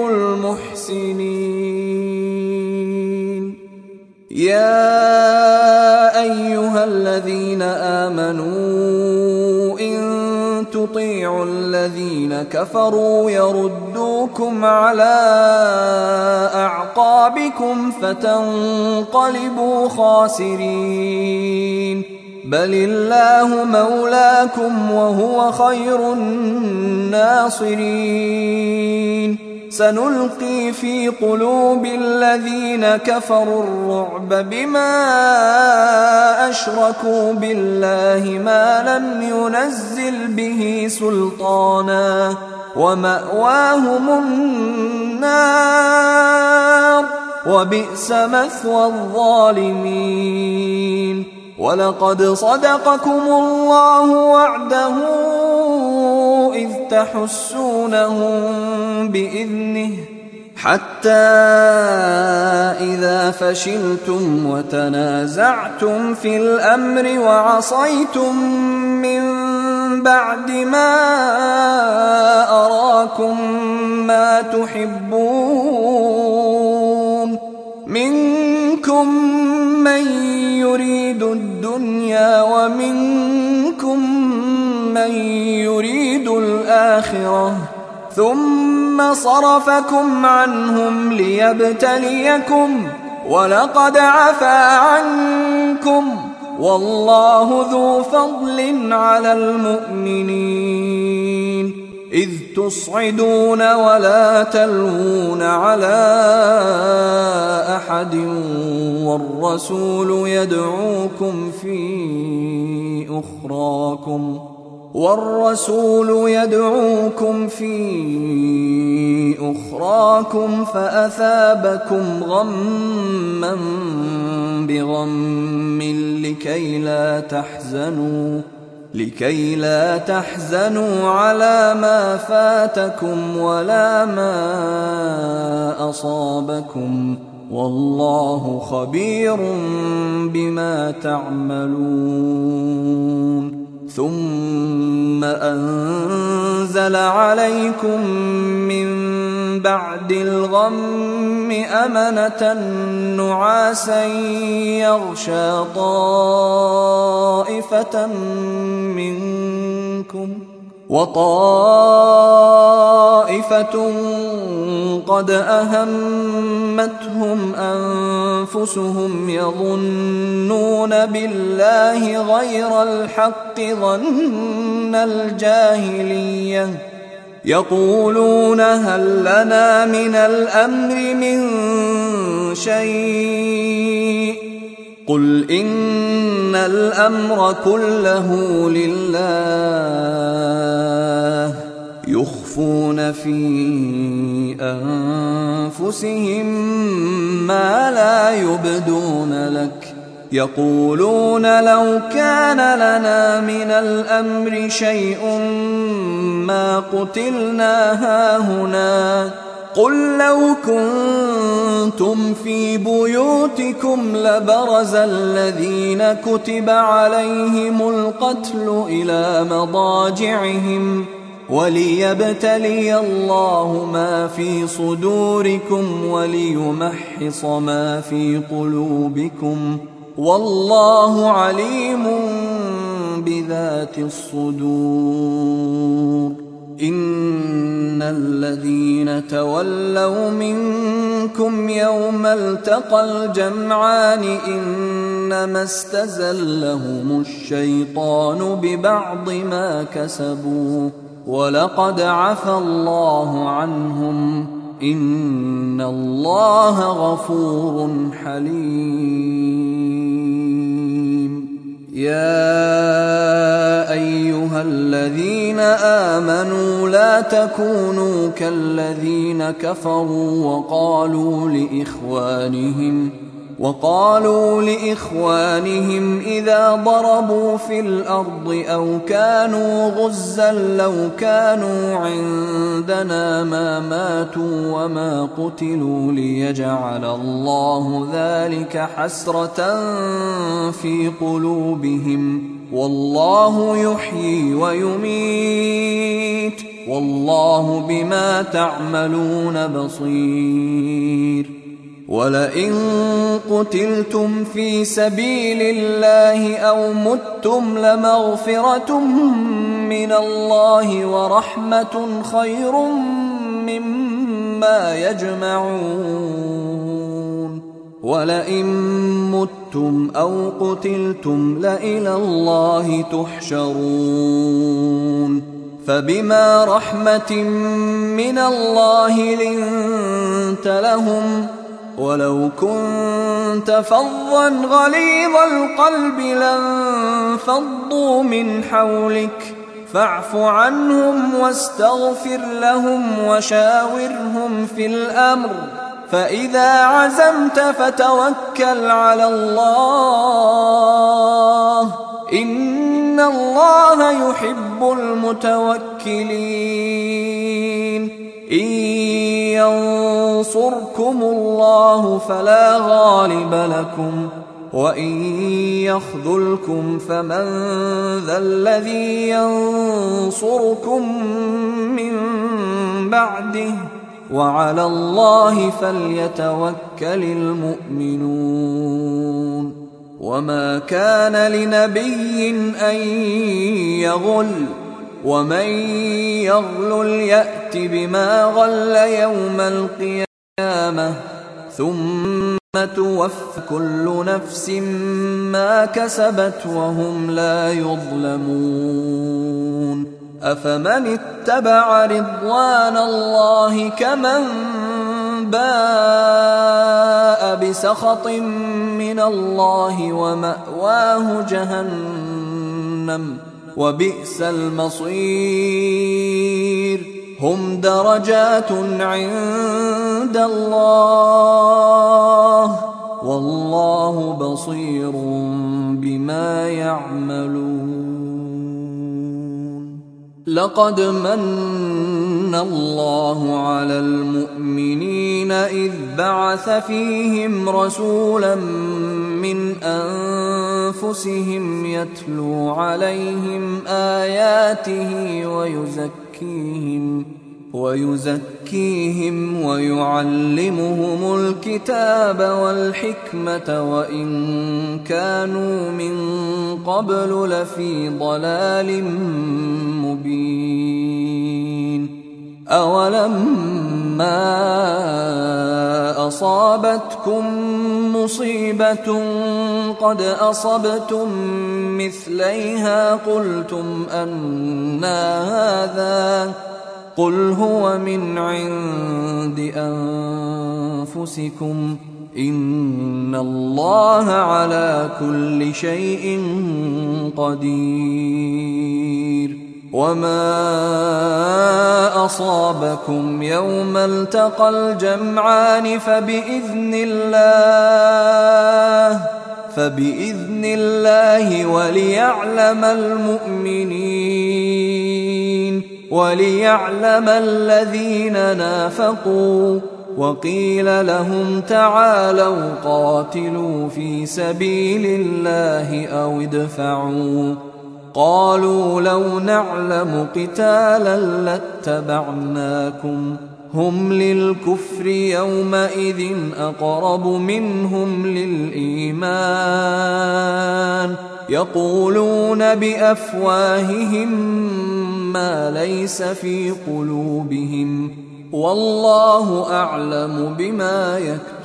المحسنين. يا أيها الذين آمنوا إن تطيعوا الذين كفروا يردوكم على أعقابكم فتنقلبوا خاسرين. بل الله مولاكم وهو خير الناصرين. سنلقي في قلوب الذين كفروا الرعب بما أشركوا بالله ما لم ينزل به سلطانا ومأواهم النار وبئس مثوى الظالمين. ولقد صدقكم الله وعده إذ تحسونهم بإذنه حتى إذا فشلتم وتنازعتم في الأمر وعصيتم من بعد ما أراكم ما تحبون منكم من يريد الدنيا ومنكم من يريد الآخرة ثم صرفكم عنهم ليبتليكم ولقد عفا عنكم والله ذو فضل على المؤمنين. إذ تصعدون ولا تلوون على أحد والرسول يدعوكم في أخراكم والرسول يدعوكم في أخراكم فأثابكم غما بغم لكي لا تحزنوا لكي لا تحزنوا على ما فاتكم ولا ما أصابكم والله خبير بما تعملون. ثم أنزل عليكم من بعد الغم أمنة نعاسا يغشى طائفة منكم وطائفة قد أهمتهم أنفسهم يظنون بالله غير الحق ظن الجاهلية يقولون هل لنا من الأمر من شيء قل إن الأمر كله لله يخفون في أنفسهم ما لا يبدون لك يقولون لو كان لنا من الأمر شيء ما قتلنا هاهنا قل لو كنتم في بيوتكم لبرز الذين كتب عليهم القتل إلى مضاجعهم وليبتلي الله ما في صدوركم وليمحص ما في قلوبكم والله عليم بذات ذات الصدور إن الذين تولوا منكم يوم التقى الجمعان إنما استزلهم الشيطان ببعض ما كسبوا ولقد عفى الله عنهم إن الله غفور حليم يا أيها الذين آمنوا لا تكونوا كالذين كفروا وقالوا لإخوانهم وقالوا لإخوانهم إذا ضربوا في الأرض أو كانوا غزا لو كانوا عندنا ما ماتوا وما قتلوا ليجعل الله ذلك حسرة في قلوبهم والله يحيي ويميت والله بما تعملون بصير ولئن قتلتم في سبيل الله أو متم لمغفرة من الله ورحمة خير مما يجمعون ولئن متم أو قتلتم لإلى الله تحشرون فبما رحمة من الله لنت لهم ولو كنت فظا غليظ القلب لانفضوا من حولك فاعف عنهم واستغفر لهم وشاورهم في الأمر فإذا عزمت فتوكل على الله إن الله يحب المتوكلين إن ينصركم الله فلا غالب لكم وإن يخذلكم فمن ذا الذي ينصركم من بعده وعلى الله فليتوكل المؤمنون وما كان لنبي أن يغل ومن يغلل يأت بما غل يوم القيامة ثم توفى كل نفس ما كسبت وهم لا يظلمون أفمن اتبع رضوان الله كمن باء بسخط من الله ومأواه جهنم وبئس المصير هم درجات عند الله والله بصير بما يعملون لقد من الله على المؤمنين إذ بعث فيهم رسولا من أنفسهم يتلو عليهم آياته ويزكيهم ويزكيهم ويعلمهم الكتاب والحكمة وإن كانوا من قبل لفي ضلال مبين أولما أصابتكم مصيبة قد أصبتم مثليها قلتم أنى هذا قل هو من عند أنفسكم إن الله على كل شيء قدير وما أصابكم يوم التقى الجمعان فبإذن الله فبإذن الله وليعلم المؤمنين وليعلم الذين نافقوا وقيل لهم تعالوا قاتلوا في سبيل الله أو ادفعوا قالوا لو نعلم قتالا لاتبعناكم هم للكفر يومئذ أقرب منهم للإيمان يقولون بأفواههم ما ليس في قلوبهم والله أعلم بما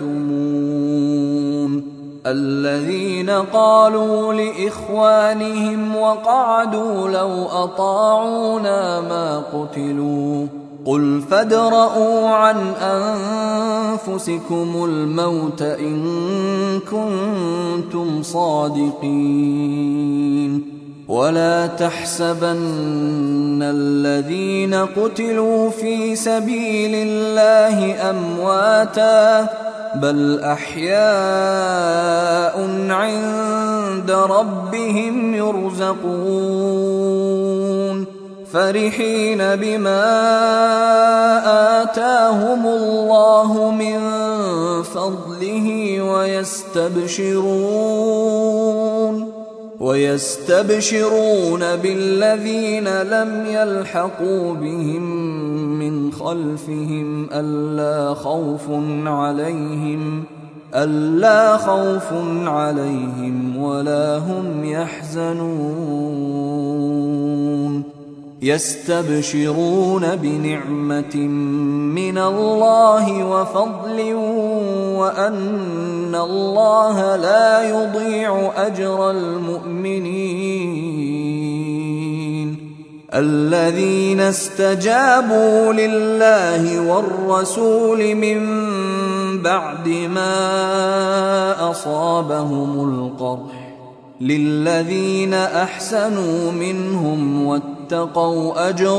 يكتمون. الذين قالوا لإخوانهم وقعدوا لو أطاعونا ما قتلوا قل فادرءوا عن أنفسكم الموت إن كنتم صادقين. ولا تحسبن الذين قتلوا في سبيل الله أمواتا بل أحياء عند ربهم يرزقون فرحين بما آتاهم الله من فضله ويستبشرون ويستبشرون بالذين لم يلحقوا بهم من خلفهم ألا خوف عليهم ألا خوف عليهم ولا هم يحزنون. يستبشرون بنعمة من الله وفضل وأن الله لا يضيع أجر المؤمنين. الذين استجابوا لله والرسول من بعد ما أصابهم القرح للذين أحسنوا منهم واتقوا أجر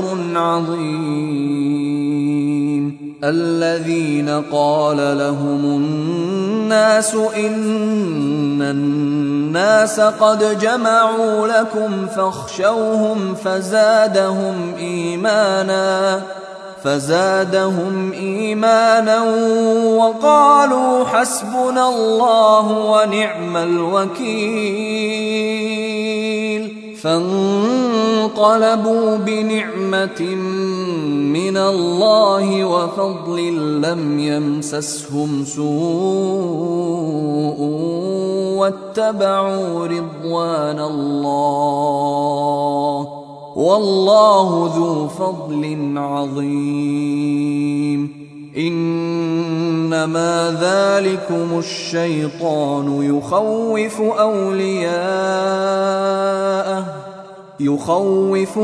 عظيم. الذين قال لهم الناس إن الناس قد جمعوا لكم فاخشوهم فزادهم إيمانا فزادهم إيمانا وقالوا حسبنا الله ونعم الوكيل. فانقلبوا بنعمة من الله وفضل لم يمسسهم سوء واتبعوا رضوان الله والله ذو فضل عظيم. إنما ذلكم الشيطان يخوف أولياءه يخوف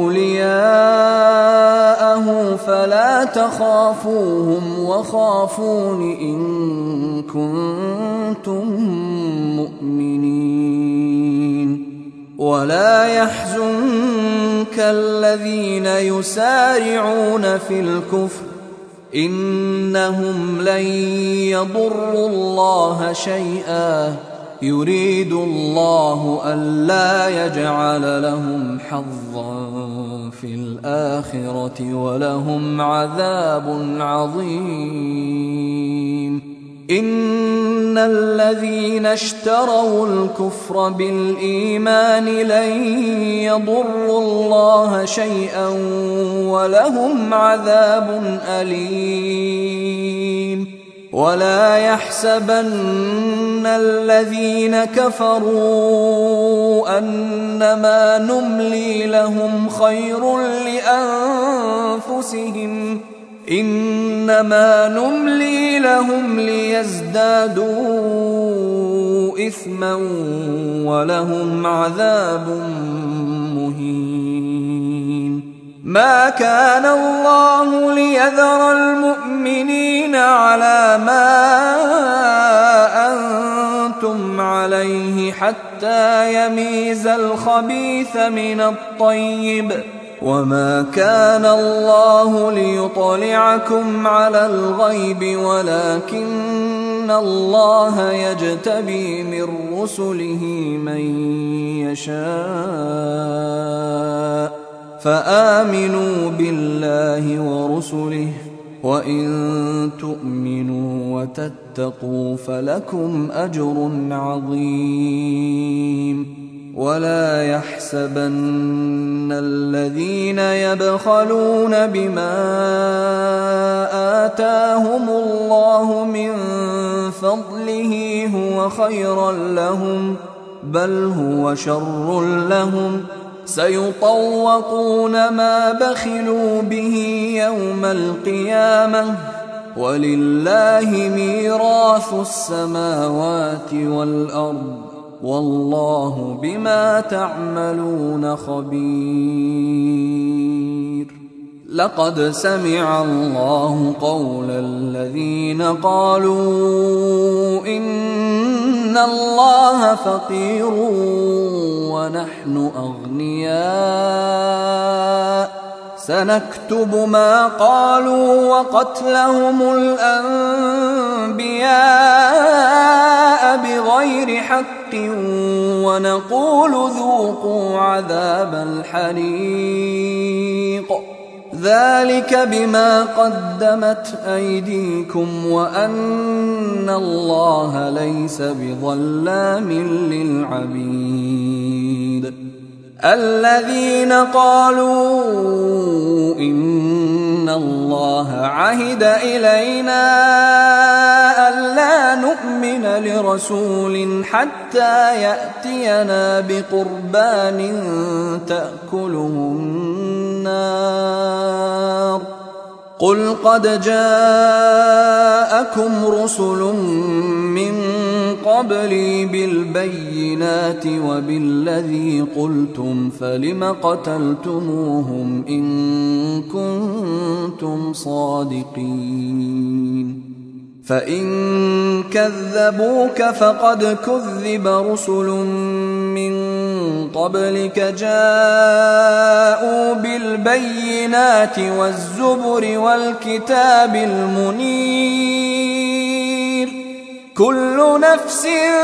أولياءه فلا تخافوهم وخافون إن كنتم مؤمنين. ولا يحزنك الذين يسارعون في الكفر إنهم لن يضروا الله شيئا يريد الله ألا يجعل لهم حظا في الآخرة ولهم عذاب عظيم. إن الذين اشتروا الكفر بالإيمان لن يضروا الله شيئا ولهم عذاب أليم. ولا يحسبن الذين كفروا أنما نملي لهم خير لأنفسهم إنما نملي لهم ليزدادوا إثما ولهم عذاب مهين. ما كان الله ليذر المؤمنين على ما أنتم عليه حتى يميز الخبيث من الطيب وما كان الله ليطلعكم على الغيب ولكن الله يجتبي من رسله من يشاء فآمنوا بالله ورسله وإن تؤمنوا وتتقوا فلكم أجر عظيم. ولا يحسبن الذين يبخلون بما آتاهم الله من فضله هو خيرا لهم بل هو شر لهم سيطوقون ما بخلوا به يوم القيامة ولله ميراث السماوات والأرض والله بما تعملون خبير. لقد سمع الله قول الذين قالوا إن الله فقير ونحن أغنياء سنكتب ما قالوا وقتلهم الأنبياء بغير حق ونقول ذوقوا عذاب الحريق ذلك بما قدمت أيديكم وأن الله ليس بظلام للعبيد. الذين قالوا إن الله عهد إلينا ألا نؤمن لرسول حتى يأتينا بقربان تأكله النار قل قد جاءكم رسل من قبلي بالبينات وبالذي قلتم فلم قتلتموهم إن كنتم صادقين. فإن كذبوك فقد كذب رسل من قبلك جاءوا بالبينات والزبر والكتاب المنير كل نفس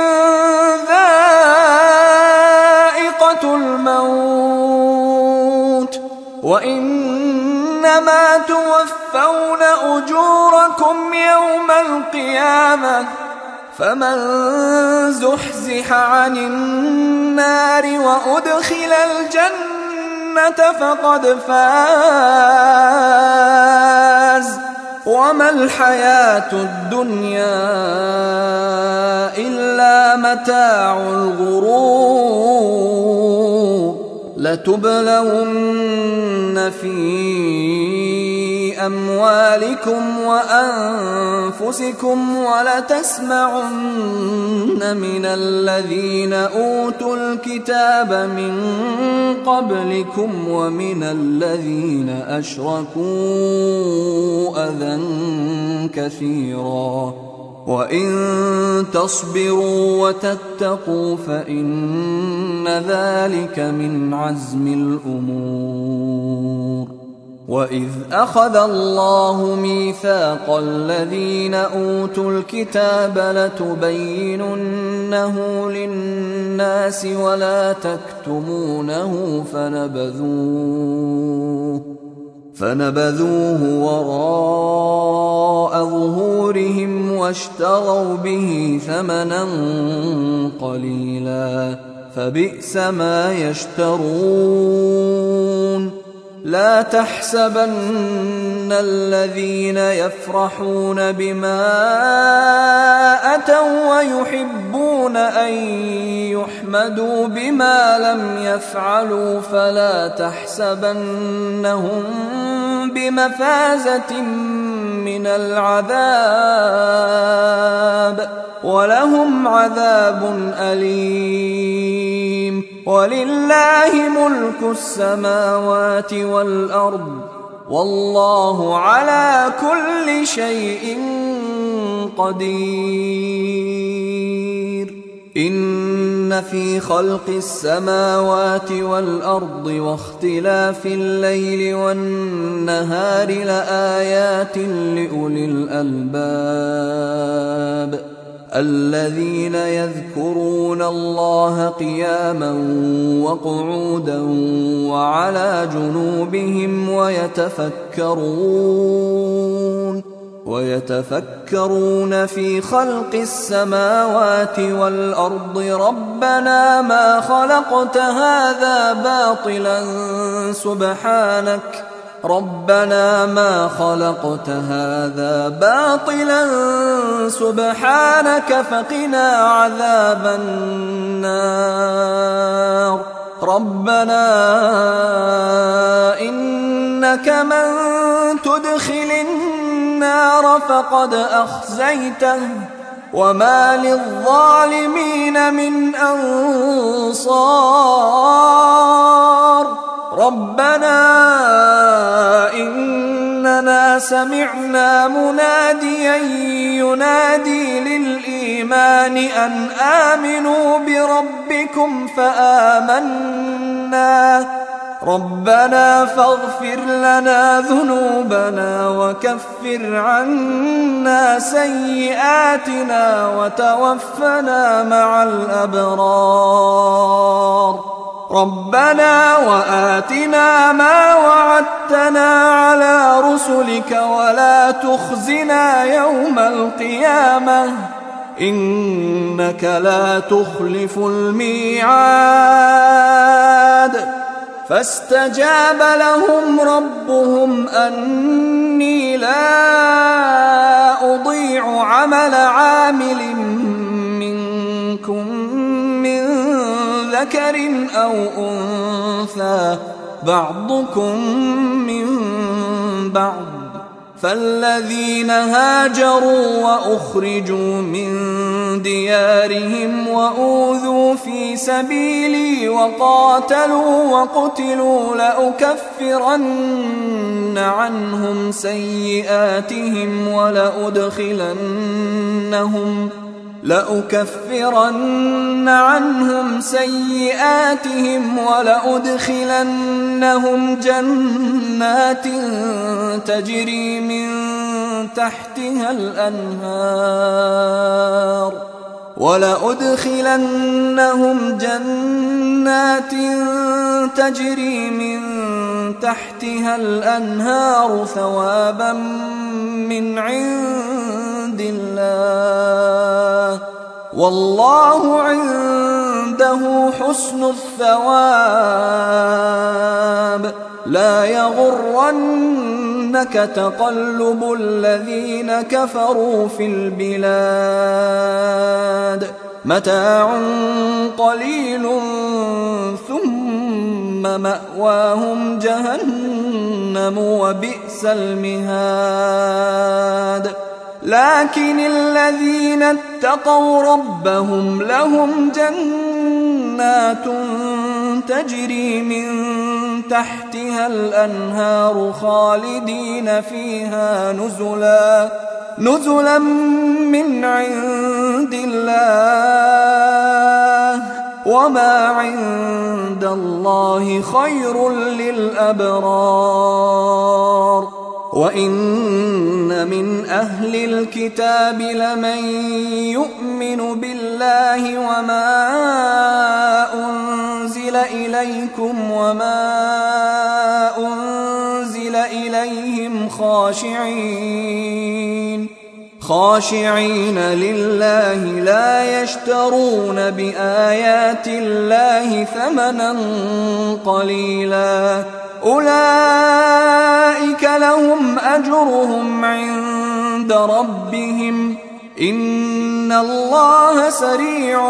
ذائقة الموت وإنما توفون أجوركم يوم القيامة فمن زحزح عن النار وأدخل الجنة فقد فاز وما الحياة الدنيا إلا متاع الغرور. لتبلون في أموالكم وأنفسكم ولتسمعن من الذين أوتوا الكتاب من قبلكم ومن الذين أشركوا أذى كثيرا وإن تصبروا وتتقوا فإن ذلك من عزم الأمور. وإذ أخذ الله ميثاق الذين أوتوا الكتاب لتبيننه للناس ولا تكتمونه فنبذوه فنبذوه وراء ظهورهم واشتروا به ثمنا قليلا فبئس ما يشترون. لا تحسبن الذين يفرحون بما أتوا ويحبون أن يحمدوا بما لم يفعلوا فلا تحسبنهم بمفازة من العذاب ولهم عذاب أليم. ولله ملك السماوات والأرض والله على كل شيء قدير. إن في خلق السماوات والأرض واختلاف الليل والنهار لآيات لأولي الألباب الذين يذكرون الله قياما وقعودا وعلى جنوبهم ويتفكرون ويتفكرون في خلق السماوات والأرض ربنا ما خلقت هذا باطلا سبحانك ربنا ما خلقت هذا باطلا سبحانك فقنا عذاب النار. ربنا إنك من تدخل النار فقد أخزيته وما للظالمين من أنصار. ربنا إننا سمعنا مناديا ينادي للإيمان أن آمنوا بربكم فآمنا. ربنا فاغفر لنا ذنوبنا وكفر عنا سيئاتنا وتوفنا مع الأبرار. ربنا وآتنا ما وعدتنا على رسلك ولا تخزنا يوم القيامة إنك لا تخلف الميعاد. فاستجاب لهم ربهم أني لا أضيع عمل عامل منكم من ذكر أو أنثى بعضكم من بعض. فالذين هاجروا وأخرجوا من ديارهم وأوذوا في سبيلي وقاتلوا وقتلوا لأكفرن عنهم سيئاتهم ولأدخلنهم لأكفرن عنهم سيئاتهم ولأدخلنهم جنات تجري من تحتها الأنهار ولأدخلنهم جنات تجري من تحتها الأنهار ثوابا من عند الله والله عنده حسن الثواب. لا يغرنك تقلب الذين كفروا في البلاد متاع قليل ثم مأواهم جهنم وبئس المهاد. لكن الذين اتقوا ربهم لهم جنات تجري من تحتها الأنهار خالدين فيها نزلا نزلا من عند الله وما عند الله خير للأبرار. وإن من أهل الكتاب لمن يؤمن بالله وما أنزل إليكم وما أنزل إليهم خاشعين خاشعين لله لا يشترون بآيات الله ثمنا قليلا أولئك لهم أجرهم عند ربهم إن الله سريع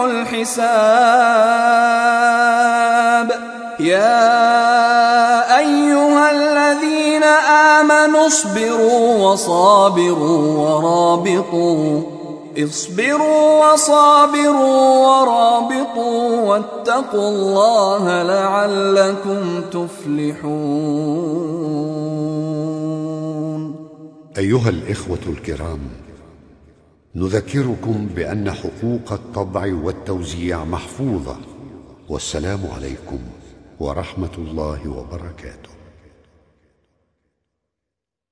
الحساب. يا أيها الذين آمنوا اصبروا وصابروا ورابطوا اصبروا وصابروا ورابطوا واتقوا الله لعلكم تفلحون. أيها الإخوة الكرام، نذكركم بأن حقوق الطبع والتوزيع محفوظة. والسلام عليكم ورحمة الله وبركاته.